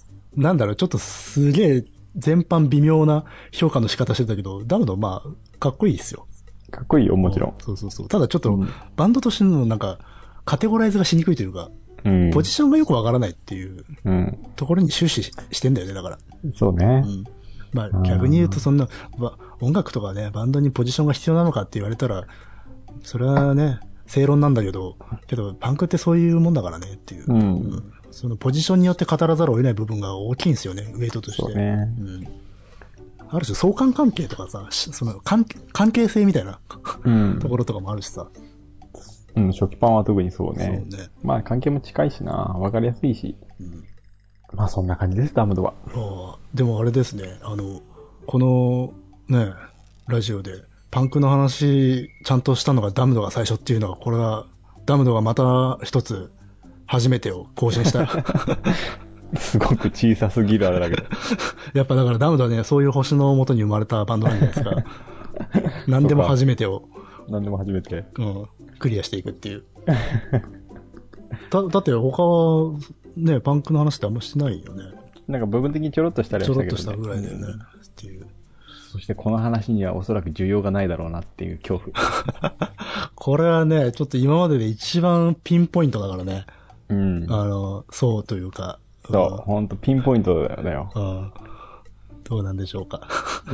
なんだろう、ちょっとすげえ全般微妙な評価の仕方してたけど、ダムのまあ、かっこいいですよ。 かっこいいよ、もちろん。 そうそうそう。ただちょっと、うん、バンドとしてのなんか、カテゴライズがしにくいというか、うん、ポジションがよくわからないっていう、うん、ところに終始してんだよね、だから。 そうね。 うん、まあ、逆に言うとそんな、音楽とかね、バンドにポジションが必要なのかって言われたら、それはね、正論なんだけど、けど、パンクってそういうもんだからねっていう。うんうん、そのポジションによって語らざるを得ない部分が大きいんですよね、ウェイトとして。そうね。うん、ある種相関関係とかさ、その関関係性みたいな、うん、ところとかもあるしさ。 うん、初期パンは特にそうね。そうね。まあ関係も近いしな、わかりやすいし。うん、まあそんな感じです、ダムドは。 あでもあれですね、あの、このね、ラジオでパンクの話ちゃんとしたのがダムドが最初っていうのが、これはダムドがまた一つ初めてを更新した。 すごく小さすぎるあれだけど。 やっぱだからダムドはね、そういう星の元に生まれたバンドなんじゃないですか。何でも初めてを。 何でも初めて。 うん。クリアしていくっていう。だ、だって他はね、パンクの話ってあんましてないよね。 なんか部分的にちょろっとしたりはしたけどね。 ちょろっとしたぐらいだよね。うん、っていう。 そしてこの話にはおそらく需要がないだろうなっていう恐怖。 これはね、ちょっと今までで一番ピンポイントだからね。 うん。 あの、そうというか。 そう、ほんとピンポイントだよ。うん。 どうなんでしょうか。 うん、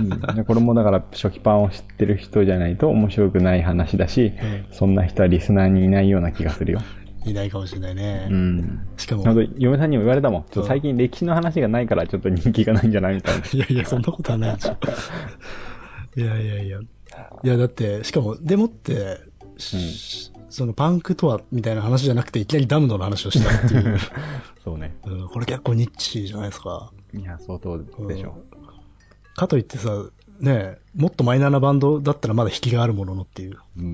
これもだから初期パンを知ってる人じゃないと面白くない話だし、うん、そんな人はリスナーにいないような気がするよ。 いないかもしれないね。 うん。しかも。嫁さんにも言われたもん。ちょっと最近歴史の話がないからちょっと人気がないんじゃないみたいな。 いやいや、そんなことはないでしょ。いやいやいや。いや、だって、しかも、でもって、うん、そのパンクとはみたいな話じゃなくていきなりダムドの話をしたっていう。 そうね、 うん。これ結構ニッチじゃないですか。 いや、相当でしょ。うんかといってさ、ねえ、もっとマイナーなバンドだったらまだ引きがあるもののっていう。うん。うん、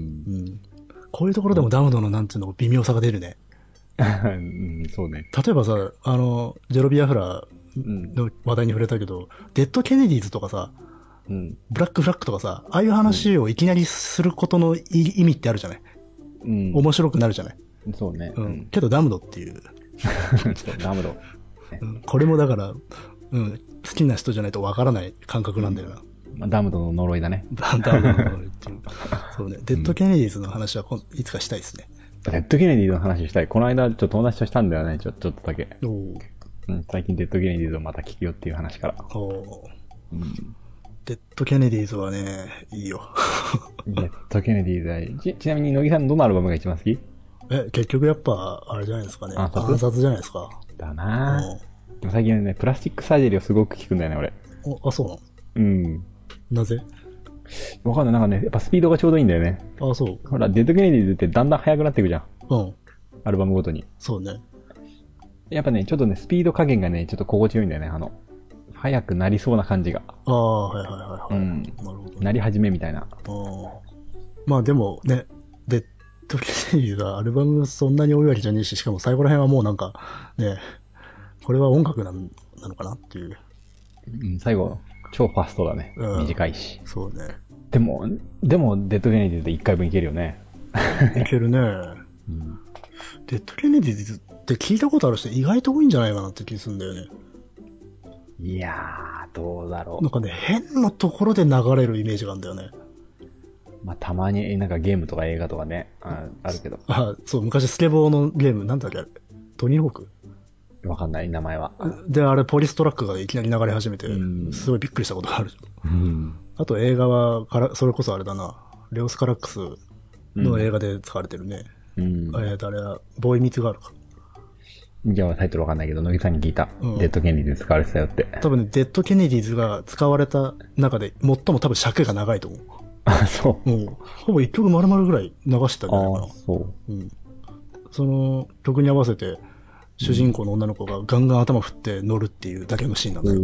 こういうところでもダムドのなんていうの微妙さが出るね。 うん、そうね。 例えばさ、あの、ジェロビアフラの話題に触れたけど、うん、デッド・ケネディーズとかさ、うん、ブラック・フラッグとかさ、ああいう話をいきなりすることの意味ってあるじゃない。うん。面白くなるじゃない。 そうね。 うん。けどダムドっていう。 ダムド、 うん。これもだから、うん。好きな人じゃないとわからない感覚なんだよな。 うんまあ、ダムドの呪いだね。 ダムドの呪いっていう。そうね。デッド・ケネディーズの話はこいつかしたいですね。 デッド・ケネディーズの話したい。この間ちょっと友達としたんだよね。ちょ、ちょっとだけ。おうん、最近デッド・ケネディーズをまた聞くよっていう話から。おうん、 デッド・ケネディーズはね、いいよ。 デッド・ケネディーズち、ちなみに乃木さんのどのアルバムが一番好き？ え、結局やっぱ、あれじゃないですかね。 暗殺暗殺じゃないですか。 だなぁ。最近ね、プラスチックサージェリーをすごく聞くんだよね、俺。 お、あ、そうなの？ うん。 なぜ？ わかんない。なんかね、やっぱスピードがちょうどいいんだよね。 あ、そう。 ほら、デッド・ケネディーズってだんだん速くなっていくじゃん。 うん。 アルバムごとに。 そうね。 やっぱね、ちょっとね、スピード加減がね、ちょっと心地よいんだよね、あの、速くなりそうな感じが。 ああ、はいはいはいはい。 うん。 なるほど、ね。 なり始めみたいな。 ああ。まあでもね、デッド・ケネディーズがアルバムそんなに多いわけじゃねえし、しかも最後ら辺はもうなんか、ね、これは音楽ななのかなっていう。 うん、最後、超ファストだね。 うん、 短いし。 そうね。 でも、でも、デッド・ケネディーズでいっかいぶんいけるよね。 いけるね。うん、デッド・ケネディーズって聞いたことある人意外と多いんじゃないかなって気するんだよね。 いやー、どうだろう。 なんかね、変なところで流れるイメージがあるんだよね。 まあ、たまに、なんかゲームとか映画とかね、あ, あるけど。 あ、そう、昔スケボーのゲーム、なんだっけあれ、トニーホーク？ わかんない、名前は。 で、あれ、ポリストラックがいきなり流れ始めて、すごいびっくりしたことがある。 うん、 あと映画はから、それこそあれだな、レオス・カラックスの映画で使われてるね。うん、えっと、あれは、ボーイ・ミーツ・ガールか。 じゃあタイトルわかんないけど、乃木さんに聞いた。うん、デッド・ケネディーズ使われてたよって。 多分ね、デッド・ケネディーズが使われた中で、最も多分尺が長いと思う。 あ、そう。 うん。ほぼ一曲丸々ぐらい流してたんじゃないかな。 あ、そう。 うん。その曲に合わせて、主人公の女の子がガンガン頭振って乗るっていうだけのシーンなんだよ。うん、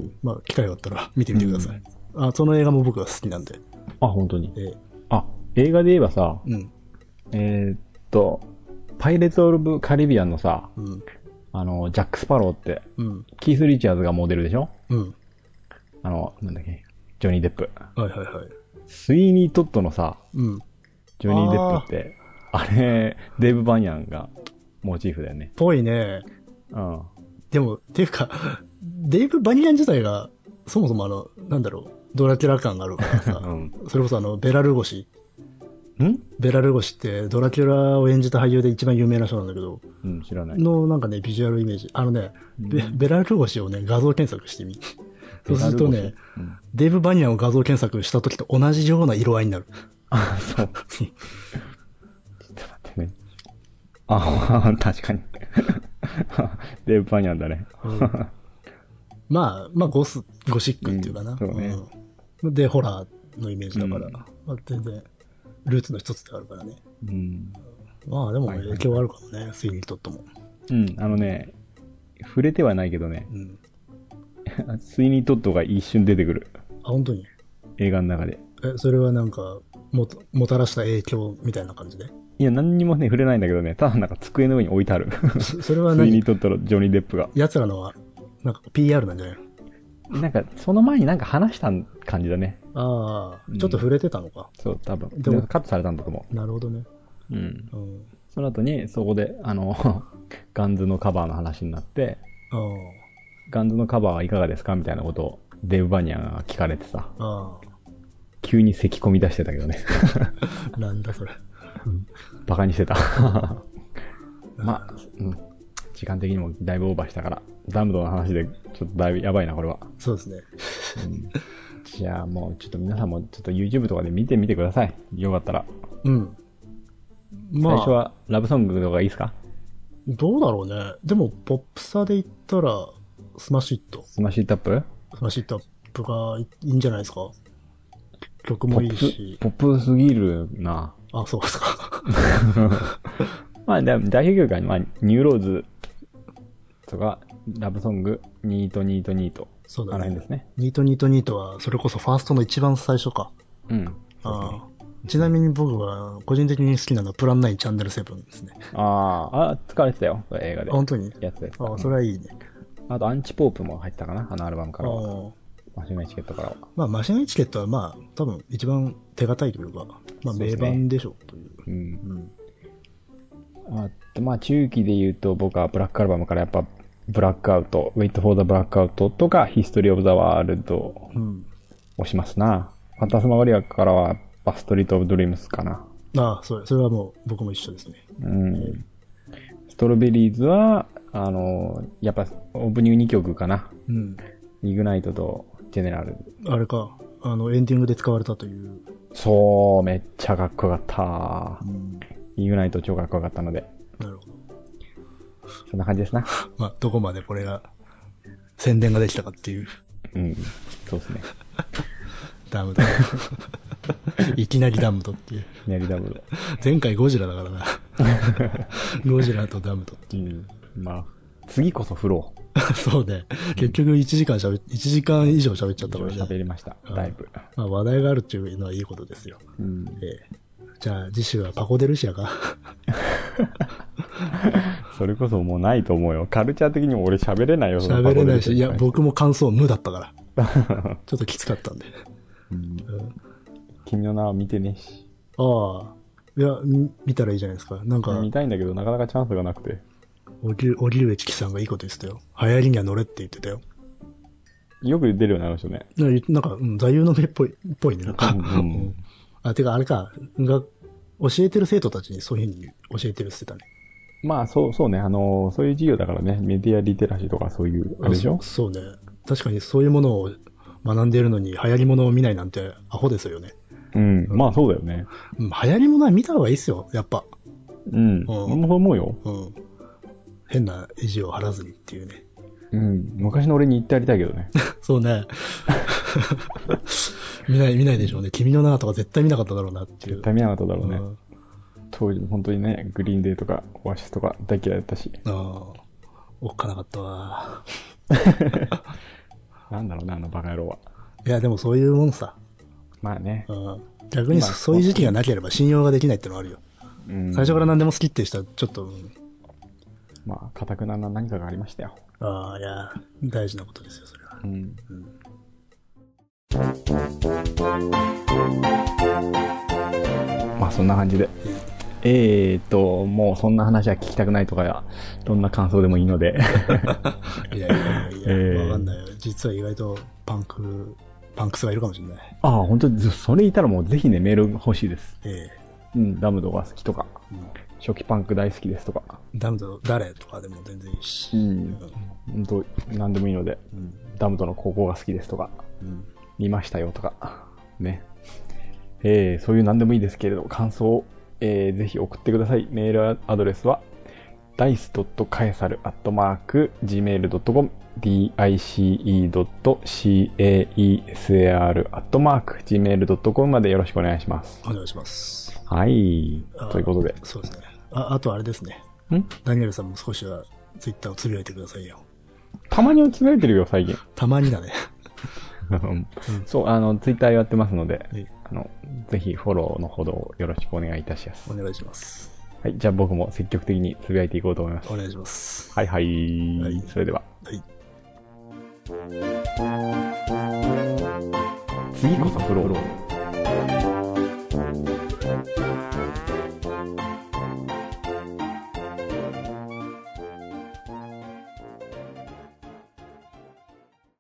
まあ、機会があったら見てみてください。うん、あ、その映画も僕が好きなんで。 あ、本当に。えー、あ、映画で言えばさ、 うん、 えー、っと、パイレーツ・オブ・カリビアンのさ、 うん、 あの、ジャック・スパローって、 うん、 キース・リチャーズがモデルでしょ？ うん。 あの、なんだっけ、ジョニー・デップ。 はいはいはい。 スイーニー・トッドのさ、 うん、 ジョニー・デップって、あれ、デーブ・バニャンがモチーフだよね。 ぽいね。 うん。 でも、っていうか、デーブ・バニャン自体が、そもそもあの、なんだろう、ドラキュラ感があるからさ、うん、それこそあの、ベラルゴシ。 んベラルゴシってドラキュラを演じた俳優で一番有名な人なんだけど、 うん、知らない。 のなんかね、ビジュアルイメージ。あのね、うん、ベ, ベラルゴシをね、画像検索してみ。そうするとね、うん、デーブ・バニャンを画像検索した時と同じような色合いになる。 あ、そう。ちょっと待ってね。あ、確かに。デーブ・バニャンだね。うん、 まあ、まあゴス、ゴシックっていうかな。うん、そうね、うん。で、ホラーのイメージだから、うん、まあ、全然、ルーツの一つであるからね。うん、まあでも影響あるかもね、はいはい、スイーニートッドも。 うん、あのね、触れてはないけどね、うん、スイーニートッドが一瞬出てくる。 あ、本当に？ 映画の中で。 え、それはなんか、も、もたらした影響みたいな感じで？ いや、何にもね、触れないんだけどね、ただなんか机の上に置いてある。 そ, それは何？ スイーニートッドのジョニー・デップが。 奴らのは、なんか ピーアール なんじゃないの？なんか、その前になんか話した感じだね。 ああ、うん、ちょっと触れてたのか。 そう、多分。でも、カットされたんだと思う。なるほどね。 うん。うん、その後に、そこで、あの、ガンズのカバーの話になって、 あガンズのカバーはいかがですかみたいなことを、デーブ・バニャンが聞かれてさ、 あ急に咳込み出してたけどね。 なんだそれ。 バカにしてた。まあ、うん。時間的にもだいぶオーバーしたから、ダムドの話でちょっとだいぶやばいな、これは。 そうですね。 うん、じゃあもうちょっと皆さんもちょっと YouTube とかで見てみてください。よかったら。 うん。 まあ、最初はラブソングとかいいですか？ どうだろうね。でも、ポップさで言ったら、スマッシュイット。 スマッシュイットアップ？ スマッシュイットアップがいいんじゃないですか？曲もいいし。 ポップ、ポップすぎるな。 あ、そうですか。 まあ、代表曲は、まあ、ニューローズとか、ラブソング、ニートニートニート。 そうだね。 あの辺ですね。 ニートニートニートは、それこそファーストの一番最初か。 うん。 ああ。ちなみに僕は、個人的に好きなのはプランナインチャンネルセブンですね。 ああ、あ、使われてたよ。映画で。 本当に？ やつで。 ああ、それはいいね。 あと、アンチポープも入ったかな、あのアルバムからは。マシンガンチケットからは。 まあ、マシンガンチケットはまあ、多分一番手堅いというか、まあ、名盤でしょうという。うね、 うん。うん。あと、まあ、中期で言うと、僕はブラックアルバムからやっぱ、ブラックアウト、Wait for the Blackout とか、History of the World を押しますな。うん、ファンタスマゴリアからは、バストリートオブドリームスかな。 ああ、それ、それはもう僕も一緒ですね。 うん。ストロベリーズは、あの、やっぱ、オープニングにきょくかな。 うん。 イグナイトとジェネラル。 あれか、あの、エンディングで使われたという。 そう、めっちゃかっこよかった。うん、イグナイト超かっこよかったので。なるほど。そんな感じですな。 まあ、どこまでこれが、宣伝ができたかっていう。 うん、そうですね。 ダムド。いきなりダムドっていう。いきなりダムド。 前回ゴジラだからな。ゴジラとダムドっていう。 うん、まあ、次こそ振ろう。そうね。結局いちじかん喋っ、いちじかん以上喋っちゃったからね。 喋りました。だいぶ。 まあ話題があるっていうのはいいことですよ。うん、えーじゃあ次週はパコデルシアか。 それこそもうないと思うよ。カルチャー的にも俺喋れないよ。 喋れないし、いや僕も感想無だったから。ちょっときつかったんで。うんうん、 君の名は見てねえし。 ああ。いや、見たらいいじゃないですか。なんか。 見たいんだけどなかなかチャンスがなくて。 荻上チキさんがいいこと言ってたよ。流行りには乗れって言ってたよ。 よく出るようになりましたね。 なんか、うん、座右の銘っぽい、っぽいね。なんか。うんうんあ、てかあれか、が、教えてる生徒たちにそういうふうに教えてるって言ってたね。 まあ、そう、そうね。あの、そういう授業だからね、メディアリテラシーとかそういう、あれでしょ？ そうね。確かにそういうものを学んでいるのに流行り物を見ないなんてアホですよね。 うん、うん、まあそうだよね。 うん、流行り物は見た方がいいっすよ、やっぱ。 うん。俺、うん、もそう思うよ。うん。 変な意地を張らずにっていうね。 うん。昔の俺に言ってやりたいけどね。 そうね。見ない、見ないでしょうね。君の名とか絶対見なかっただろうなっていう。 絶対見なかっただろうね。うん、当時本当にね、グリーンデーとかオアシスとか大嫌いだったし。ああ。 おっかなかったわ。 なんだろうね、あのバカ野郎は。 いや、でもそういうもんさ。 まあね。 うん、逆にそういう時期がなければ信用ができないってのはあるよ。うん、最初から何でも好きってしたらちょっと、うん、 まあ、堅くなな何かがありましたよ。 ああ、いや、大事なことですよ、それは。うん。うん、 まあ、そんな感じで。うん、えーと、もうそんな話は聞きたくないとか、どんな感想でもいいので。 いやいやいや、えー、わかんないよ。実は意外とパンク、パンクスがいるかもしれない。 ああ、本当に、それいたらもうぜひね、メール欲しいです。ええー。うん、ダムドが好きとか。うん初期パンク大好きですとか。 ダムド誰とかでも全然いいし。うん。 本当何でもいいので、うん、ダムドの高校が好きですとか、うん、見ましたよとか、ね。えー、そういう何でもいいですけれど、感想を、えー、ぜひ送ってください。メールアドレスは、ダイスドットカエサルアットマークジーメールドットコム ダイス ドットカエサル アットマークジーメールドットコム までよろしくお願いします。 お願いします。 はい。ということで。 そうですね。あ、あとあれですね。んダニエルさんも少しはツイッターをつぶやいてくださいよ。 たまにはつぶやいてるよ、最近。 たまにだね。 うん、そう、あの、ツイッターやってますので、あの、ぜひフォローのほどよろしくお願いいたします。 お願いします。 はい、じゃあ僕も積極的につぶやいていこうと思います。 お願いします。 はいはい。はい、それでは。はい。次こそフォロー。